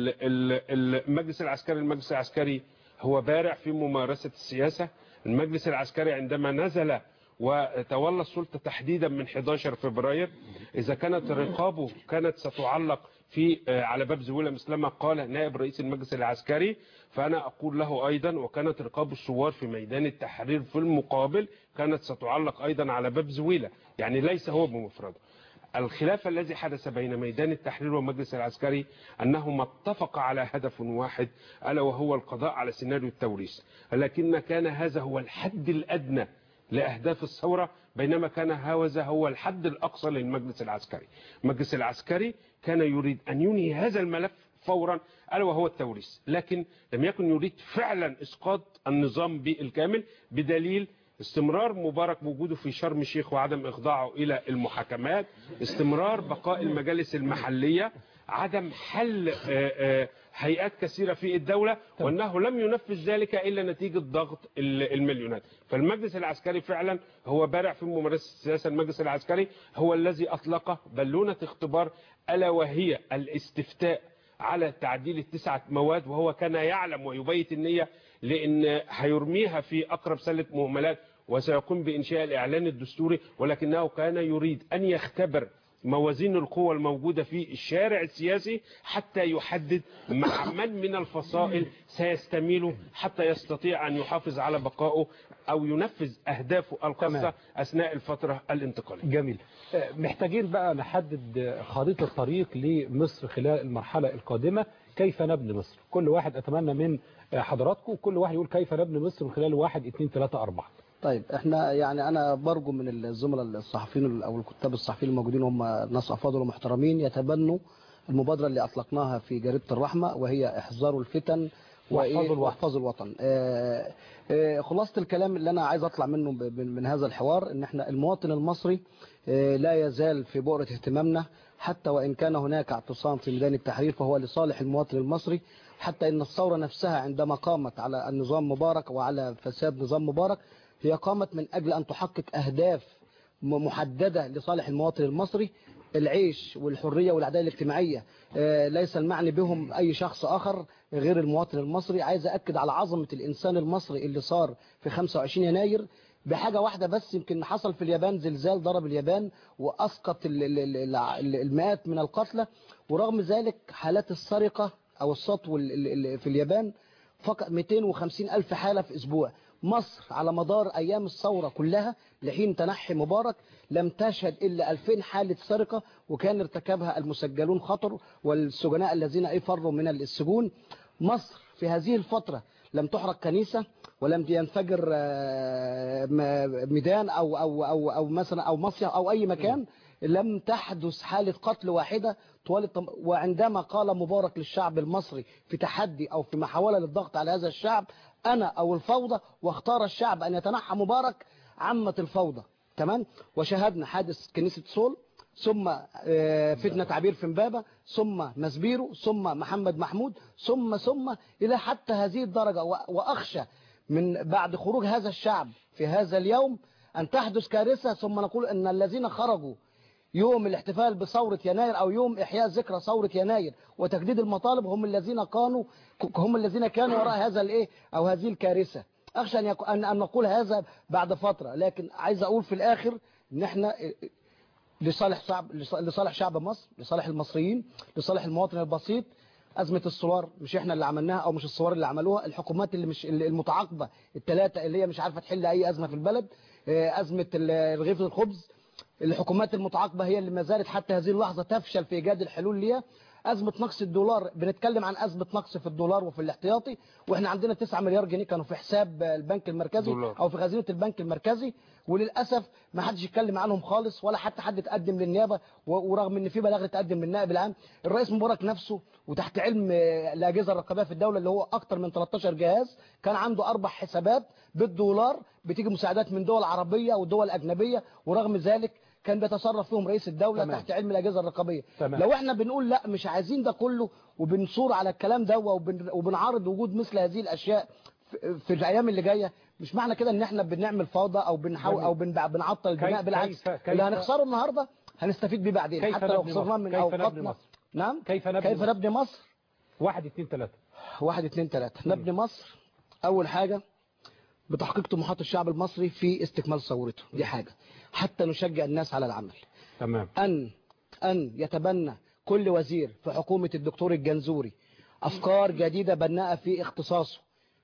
المجلس العسكري. المجلس العسكري هو بارع في ممارسة السياسة. المجلس العسكري عندما نزل وتولى السلطة تحديدا من 11 فبراير، إذا كانت رقابه كانت ستعلق على باب زويلة مثلما قال نائب رئيس المجلس العسكري، فأنا أقول له أيضا وكانت رقاب الثوار في ميدان التحرير في المقابل كانت ستعلق أيضا على باب زويلة، يعني ليس هو بمفرده. الخلاف الذي حدث بين ميدان التحرير والمجلس العسكري أنهما اتفقا على هدف واحد، ألا وهو القضاء على سيناريو التوريث، لكن كان هذا هو الحد الأدنى لأهداف الثورة، بينما كان هذا هو الحد الأقصى للمجلس العسكري. المجلس العسكري كان يريد أن ينهي هذا الملف فورا، ألا وهو التوريث، لكن لم يكن يريد فعلا إسقاط النظام بالكامل، بدليل استمرار مبارك وجوده في شرم الشيخ وعدم إخضاعه إلى المحاكمات، استمرار بقاء المجالس المحلية، عدم حل هيئات كثيرة في الدولة، وأنه لم ينفذ ذلك إلا نتيجة ضغط المليونات. فالمجلس العسكري فعلا هو بارع في ممارسة السياسة. المجلس العسكري هو الذي أطلق بالونة اختبار، ألا وهي الاستفتاء على تعديل ال9 مواد، وهو كان يعلم ويبيت النية لأن هيرميها في أقرب سلة مهملات وسيقوم بإنشاء الإعلان الدستوري، ولكنه كان يريد أن يختبر موازين القوى الموجودة في الشارع السياسي حتى يحدد مع من الفصائل سيستميل حتى يستطيع أن يحافظ على بقائه أو ينفذ أهدافه الخاصة أثناء الفترة الانتقالية. جميل. محتاجين بقى نحدد خريطة الطريق لمصر خلال المرحلة القادمة. كيف نبني مصر؟ كل واحد أتمنى من حضراتكم كل واحد يقول كيف نبني مصر من خلال 1 2 3 4. طيب احنا يعني انا برجو من الزملاء الصحفيين او الكتاب الصحفيين الموجودين، هم ناس افاضل ومحترمين، يتبنوا المبادرة اللي اطلقناها في جريدة الرحمة، وهي احذروا الفتن واحفظوا الوطن. خلاصة الكلام اللي انا عايز اطلع منه من هذا الحوار ان احنا المواطن المصري لا يزال في بؤرة اهتمامنا، حتى وان كان هناك اعتصام في ميدان التحرير فهو لصالح المواطن المصري، حتى ان الثورة نفسها عندما قامت على النظام مبارك وعلى فساد نظام مبارك هي قامت من أجل أن تحقق أهداف محددة لصالح المواطن المصري، العيش والحرية والعدالة الاجتماعية. ليس المعني بهم أي شخص آخر غير المواطن المصري. عايز أكد على عظمة الإنسان المصري اللي صار في 25 يناير بحاجة واحدة بس. يمكن حصل في اليابان زلزال ضرب اليابان وأسقط المئات من القتلى، ورغم ذلك حالات السرقة أو السطو في اليابان فقط 250 ألف حالة في أسبوع. مصر على مدار أيام الثورة كلها لحين تنحي مبارك لم تشهد إلا 2000 حالة سرقة، وكان ارتكبها المسجلون خطر والسجناء الذين فروا من السجون. مصر في هذه الفترة لم تحرق كنيسة، ولم ينفجر ميدان أو مثلا أو مصيف أو أي مكان، لم تحدث حالة قتل واحدة طوال وعندما قال مبارك للشعب المصري في تحدي أو في محاولة للضغط على هذا الشعب أنا أو الفوضى، واختار الشعب أن يتنحى مبارك، عمت الفوضى. تمام. وشاهدنا حادث كنيسة سول، ثم فتنة عبير في امبابة، ثم مسبيرو، ثم محمد محمود، ثم إلى حتى هذه الدرجة. وأخشى من بعد خروج هذا الشعب في هذا اليوم أن تحدث كارثة، ثم نقول أن الذين خرجوا يوم الاحتفال بثورة يناير أو يوم إحياء ذكرى ثورة يناير وتجديد المطالب هم الذين كانوا وراء هذا أو هذه الكارثة. أخشى أن نقول هذا بعد فترة، لكن عايز أقول في الآخر إن إحنا لصالح شعب مصر، لصالح المصريين، لصالح المواطن البسيط. أزمة السولار مش إحنا اللي عملناها أو مش الثوار اللي عملوها، الحكومات اللي مش المتعاقبة الثلاثة اللي هي مش عارفة تحل أي أزمة في البلد. أزمة رغيف الخبز، الحكومات المتعاقبة هي اللي ما زالت حتى هذه اللحظة تفشل في إيجاد الحلول ليها. أزمة نقص الدولار، بنتكلم عن أزمة نقص في الدولار وفي الاحتياطي، وإحنا عندنا 9 مليار جنيه كانوا في حساب البنك المركزي دولار. أو في خزينة البنك المركزي، وللأسف ما حدش يتكلم عنهم خالص ولا حتى حد تقدم للنيابة، ورغم ان في بلاغ تقدم للنائب العام. الرئيس مبارك نفسه وتحت علم الأجهزة الرقابية في الدولة اللي هو أكتر من 13 جهاز كان عنده 4 حسابات بالدولار بتيجي مساعدات من دول عربية ودول أجنبية، ورغم ذلك كان بيتصرف فيهم رئيس الدولة تمام. تحت علم الأجهزة الرقابية. تمام. لو احنا بنقول لا مش عايزين ده كله وبنصور على الكلام ده وبنعارض وجود مثل هذه الأشياء في الأيام اللي جاية، مش معنى كده ان احنا بنعمل فوضى او بنحاول او بنعطل البناء. بالعكس اللي هنخسره النهارده هنستفيد بيه بعدين، حتى لو خسرناه من اوقاتنا. نعم كيف نبني مصر؟ 1 2 3 1 2 3 نبني مصر. اول حاجه بتحقيق طموحات الشعب المصري في استكمال ثورته، دي حاجه، حتى نشجع الناس على العمل. تمام. ان يتبنى كل وزير في حكومه الدكتور الجنزوري افكار جديده بناءه في اختصاصه.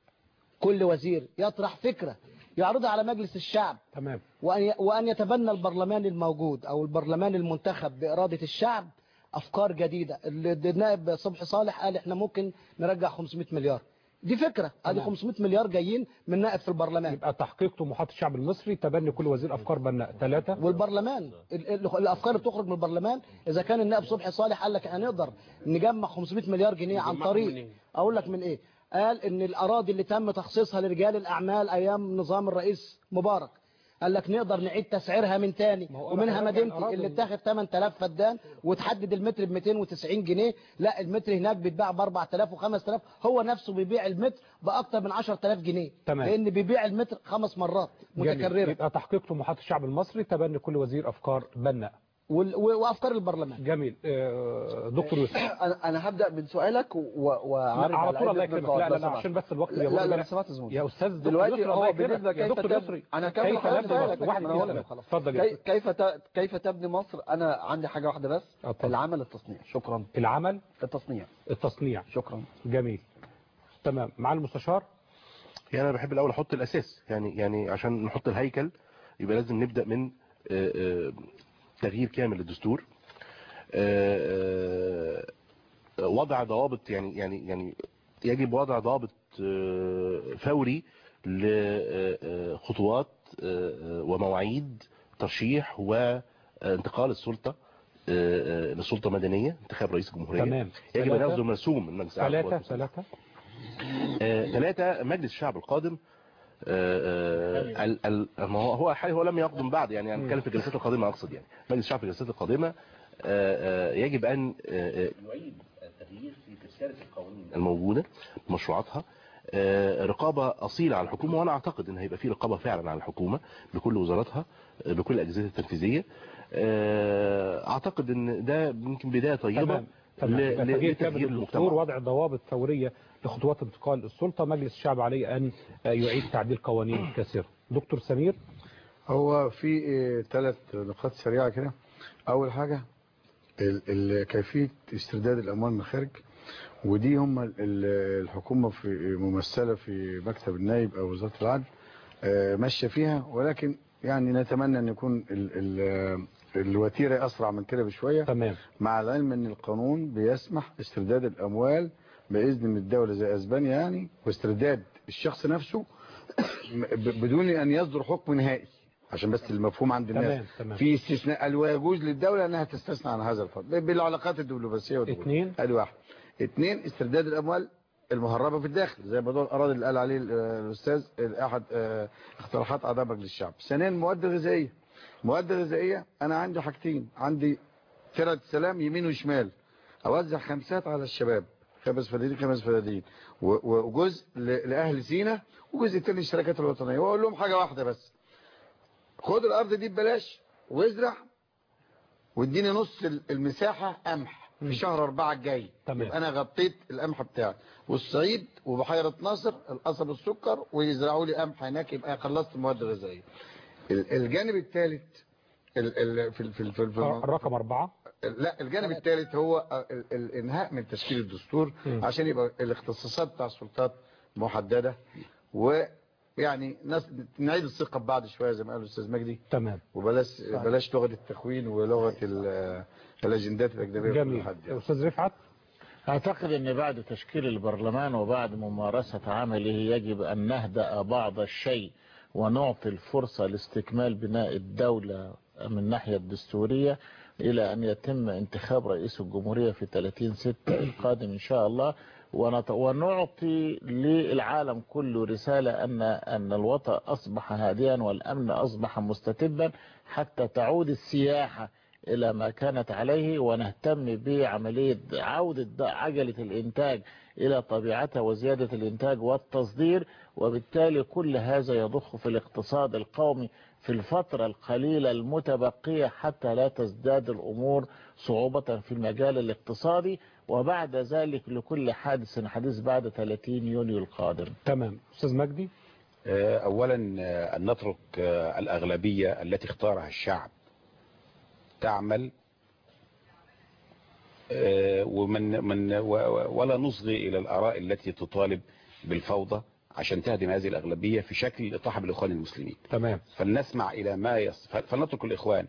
كل وزير يطرح فكرة يعرضها على مجلس الشعب. تمام. وأن يتبنى البرلمان الموجود أو البرلمان المنتخب بإرادة الشعب أفكار جديدة. النائب صبحي صالح قال إحنا ممكن نرجع 500 مليار، دي فكرة. ادي 500 مليار جايين من نائب في البرلمان. يبقى تحقيق طموحات الشعب المصري، تبني كل وزير افكار بناء. 3 والبرلمان الافكار اللي بتخرج من البرلمان، اذا كان النائب صبحي صالح قال لك هنقدر نجمع 500 مليار جنيه عن طريق، اقول لك من ايه، قال ان الاراضي اللي تم تخصيصها لرجال الاعمال ايام نظام الرئيس مبارك، قال لك نقدر نعيد تسعيرها من تاني، ومنها مدينتي اللي اتاخد 8000 فدان وتحدد المتر ب 290 جنيه، لا المتر هناك بيتباع ب 4000 و5000، هو نفسه بيبيع المتر باكتر من 10000 جنيه. تمام. لان بيبيع المتر 5 مرات متكرره. يبقى تحقيق طموحات الشعب المصري، تبني كل وزير افكار بناء وافكار البرلمان. جميل. دكتور يوسف، انا هبدا من سؤالك وعارض على طول. الله يكرمك. لا عشان بس الوقت لا لا سمعت زميلي يا استاذ دلوقتي هو بالنسبه كيف تبني انا كمل اتفضل. كيف تبني مصر. انا عندي حاجه واحده بس، العمل التصنيع. شكرا. العمل التصنيع. شكرا. جميل. تمام. مع المستشار. يعني انا بحب الاول احط الاساس، يعني عشان نحط الهيكل يبقى لازم نبدا من تغيير كامل للدستور، وضع ضوابط، يعني يجب وضع ضابط فوري لخطوات ومواعيد ترشيح وانتقال السلطة لسلطة مدنية، انتخاب رئيس الجمهورية. تمام. يجب أن يصدر مرسوم من مجلس الشعب. 3 مجلس الشعب القادم. هو لم يقدم بعد، يعني نتكلم في الجلسات القادمة أقصد، يعني مجلس الشعب في الجلسات القادمة يجب أن يعيد التغيير في رسالة القوانين الموجودة بمشروعاتها، رقابة أصيلة على الحكومة، وأنا أعتقد أن هيبقى في رقابة فعلا على الحكومة بكل وزاراتها بكل الأجهزة التنفيذية. أعتقد أن ده يمكن بداية طيبة لتغيير الدستور، وضع ضوابط فورية لخطوات انتقال السلطة. مجلس الشعب عليه أن يعيد تعديل قوانين كثيرة. دكتور سمير. هو في 3 نقاط سريعة كده. أول حاجة كيفية استرداد الأموال من الخارج، ودي هم الحكومة في ممثلة في مكتب النائب أو وزارة العدل ماشية فيها، ولكن يعني نتمنى أن يكون الوتيرة أسرع من كده بشوية. تمام. مع العلم أن القانون بيسمح استرداد الأموال بإذن من الدولة زي أسبانيا يعني، واسترداد الشخص نفسه بدون أن يصدر حكم نهائي، عشان بس المفهوم عند الناس. تمام. في استثناء ويجوز للدولة أنها تستثنى عن هذا الفضل بالعلاقات الدبلوماسية والدولية. 2 ادي 1. 2 استرداد الأموال المهربة في الداخل زي موضوع الأراضي اللي قال عليه الأستاذ أحد اقتراحات أعضاء مجلس الشعب. ثانيا المواد الغذائية. المواد الغذائية أنا عندي حاجتين، عندي ترعة سلام يمين وشمال، أوزع 5 على الشباب، 5 فدادين وجزء لأهل سينا وجزء تاني للشركات الوطنية، وأقول لهم حاجة واحدة بس، خد الأرض دي ببلاش وازرع واديني نص المساحة قمح في شهر 4 الجاي. يبقى أنا غطيت القمح بتاعي، والصعيد وبحيرة ناصر القصب السكر ويزرعوا لي قمح هناك، يبقى خلصت المواد الغذائية. الجانب الثالث في الرقم 4. لا الجانب الثالث هو الانهاء من تشكيل الدستور عشان يبقى الاختصاصات بتاع السلطات محددة، ويعني نعيد الثقة بعد شوية زي ما قال الأستاذ مجدي. تمام. بلاش لغة التخوين ولغة الاجندات الأجنبية. جميل. أستاذ رفعت. أعتقد أن بعد تشكيل البرلمان وبعد ممارسة عمله يجب أن نهدأ بعض الشيء ونعطي الفرصة لاستكمال بناء الدولة من الناحية الدستورية إلى أن يتم انتخاب رئيس الجمهورية في 30/6 القادم إن شاء الله، ونعطي للعالم كله رسالة أن الوطن أصبح هادئا والأمن أصبح مستتبا حتى تعود السياحة إلى ما كانت عليه، ونهتم بعملية عودة عجلة الإنتاج إلى طبيعتها وزيادة الإنتاج والتصدير، وبالتالي كل هذا يضخ في الاقتصاد القومي في الفترة القليلة المتبقية حتى لا تزداد الأمور صعوبة في المجال الاقتصادي، وبعد ذلك لكل حادث حديث بعد 30 يونيو القادم. تمام. أستاذ مجدي. أولا أن نترك الأغلبية التي اختارها الشعب تعمل ولا نصغي إلى الآراء التي تطالب بالفوضى عشان تهدم هذه الأغلبية في شكل الإطاحة بالإخوان المسلمين. تمام. فلنسمع إلى فلنترك الإخوان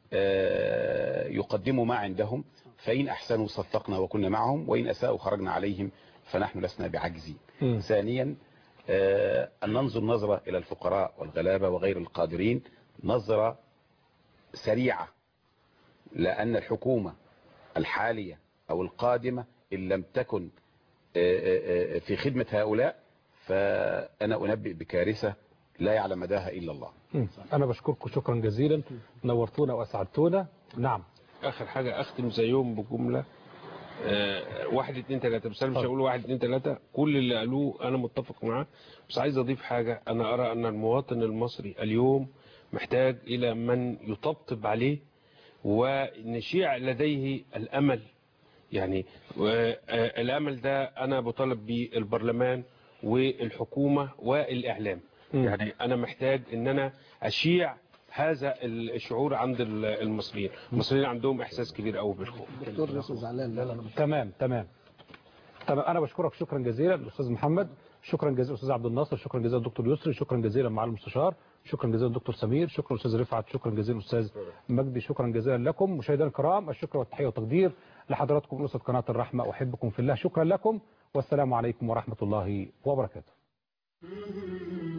يقدموا ما عندهم، فإن أحسنوا صدقنا وكنا معهم، وإن أساءوا خرجنا عليهم فنحن لسنا بعجزين. ثانيا أن ننظر نظرة إلى الفقراء والغلابة وغير القادرين نظرة سريعة، لأن الحكومة الحالية أو القادمة إن لم تكن في خدمة هؤلاء فأنا أنبئ بكارثة لا يعلم مداها إلا الله. أنا بشكركم شكرا جزيلا، نورتونا وأسعدتونا. نعم. آخر حاجة أختم زيهم بجملة 1 2 3، بس أنا مش هقول 1 2 3، كل اللي قالوه أنا متفق معاه، بس عايز أضيف حاجة. أنا أرى أن المواطن المصري اليوم محتاج إلى من يطبطب عليه ونشيع لديه الأمل. يعني الأمل ده أنا بطالب بالبرلمان والحكومة والإعلام. يعني أنا محتاج أن أنا أشيع هذا الشعور عند المصريين. المصريين عندهم إحساس كبير قوي بالخوف. دكتور لسه زعلان. تمام. أنا بشكرك شكرا جزيلا الأستاذ محمد، شكرا جزيلا أستاذ عبد الناصر، شكرا جزيلا الدكتور يسري، شكرا جزيلا معالي المستشار، شكرا جزيلا الدكتور سمير، شكرا أستاذ رفعت، شكرا جزيلا أستاذ مجدي، شكرا جزيلا لكم مشاهدينا الكرام. الشكر والتحية والتقدير لحضراتكم من أسرة قناة الرحمة، أحبكم في الله، شكرا لكم والسلام عليكم ورحمة الله وبركاته.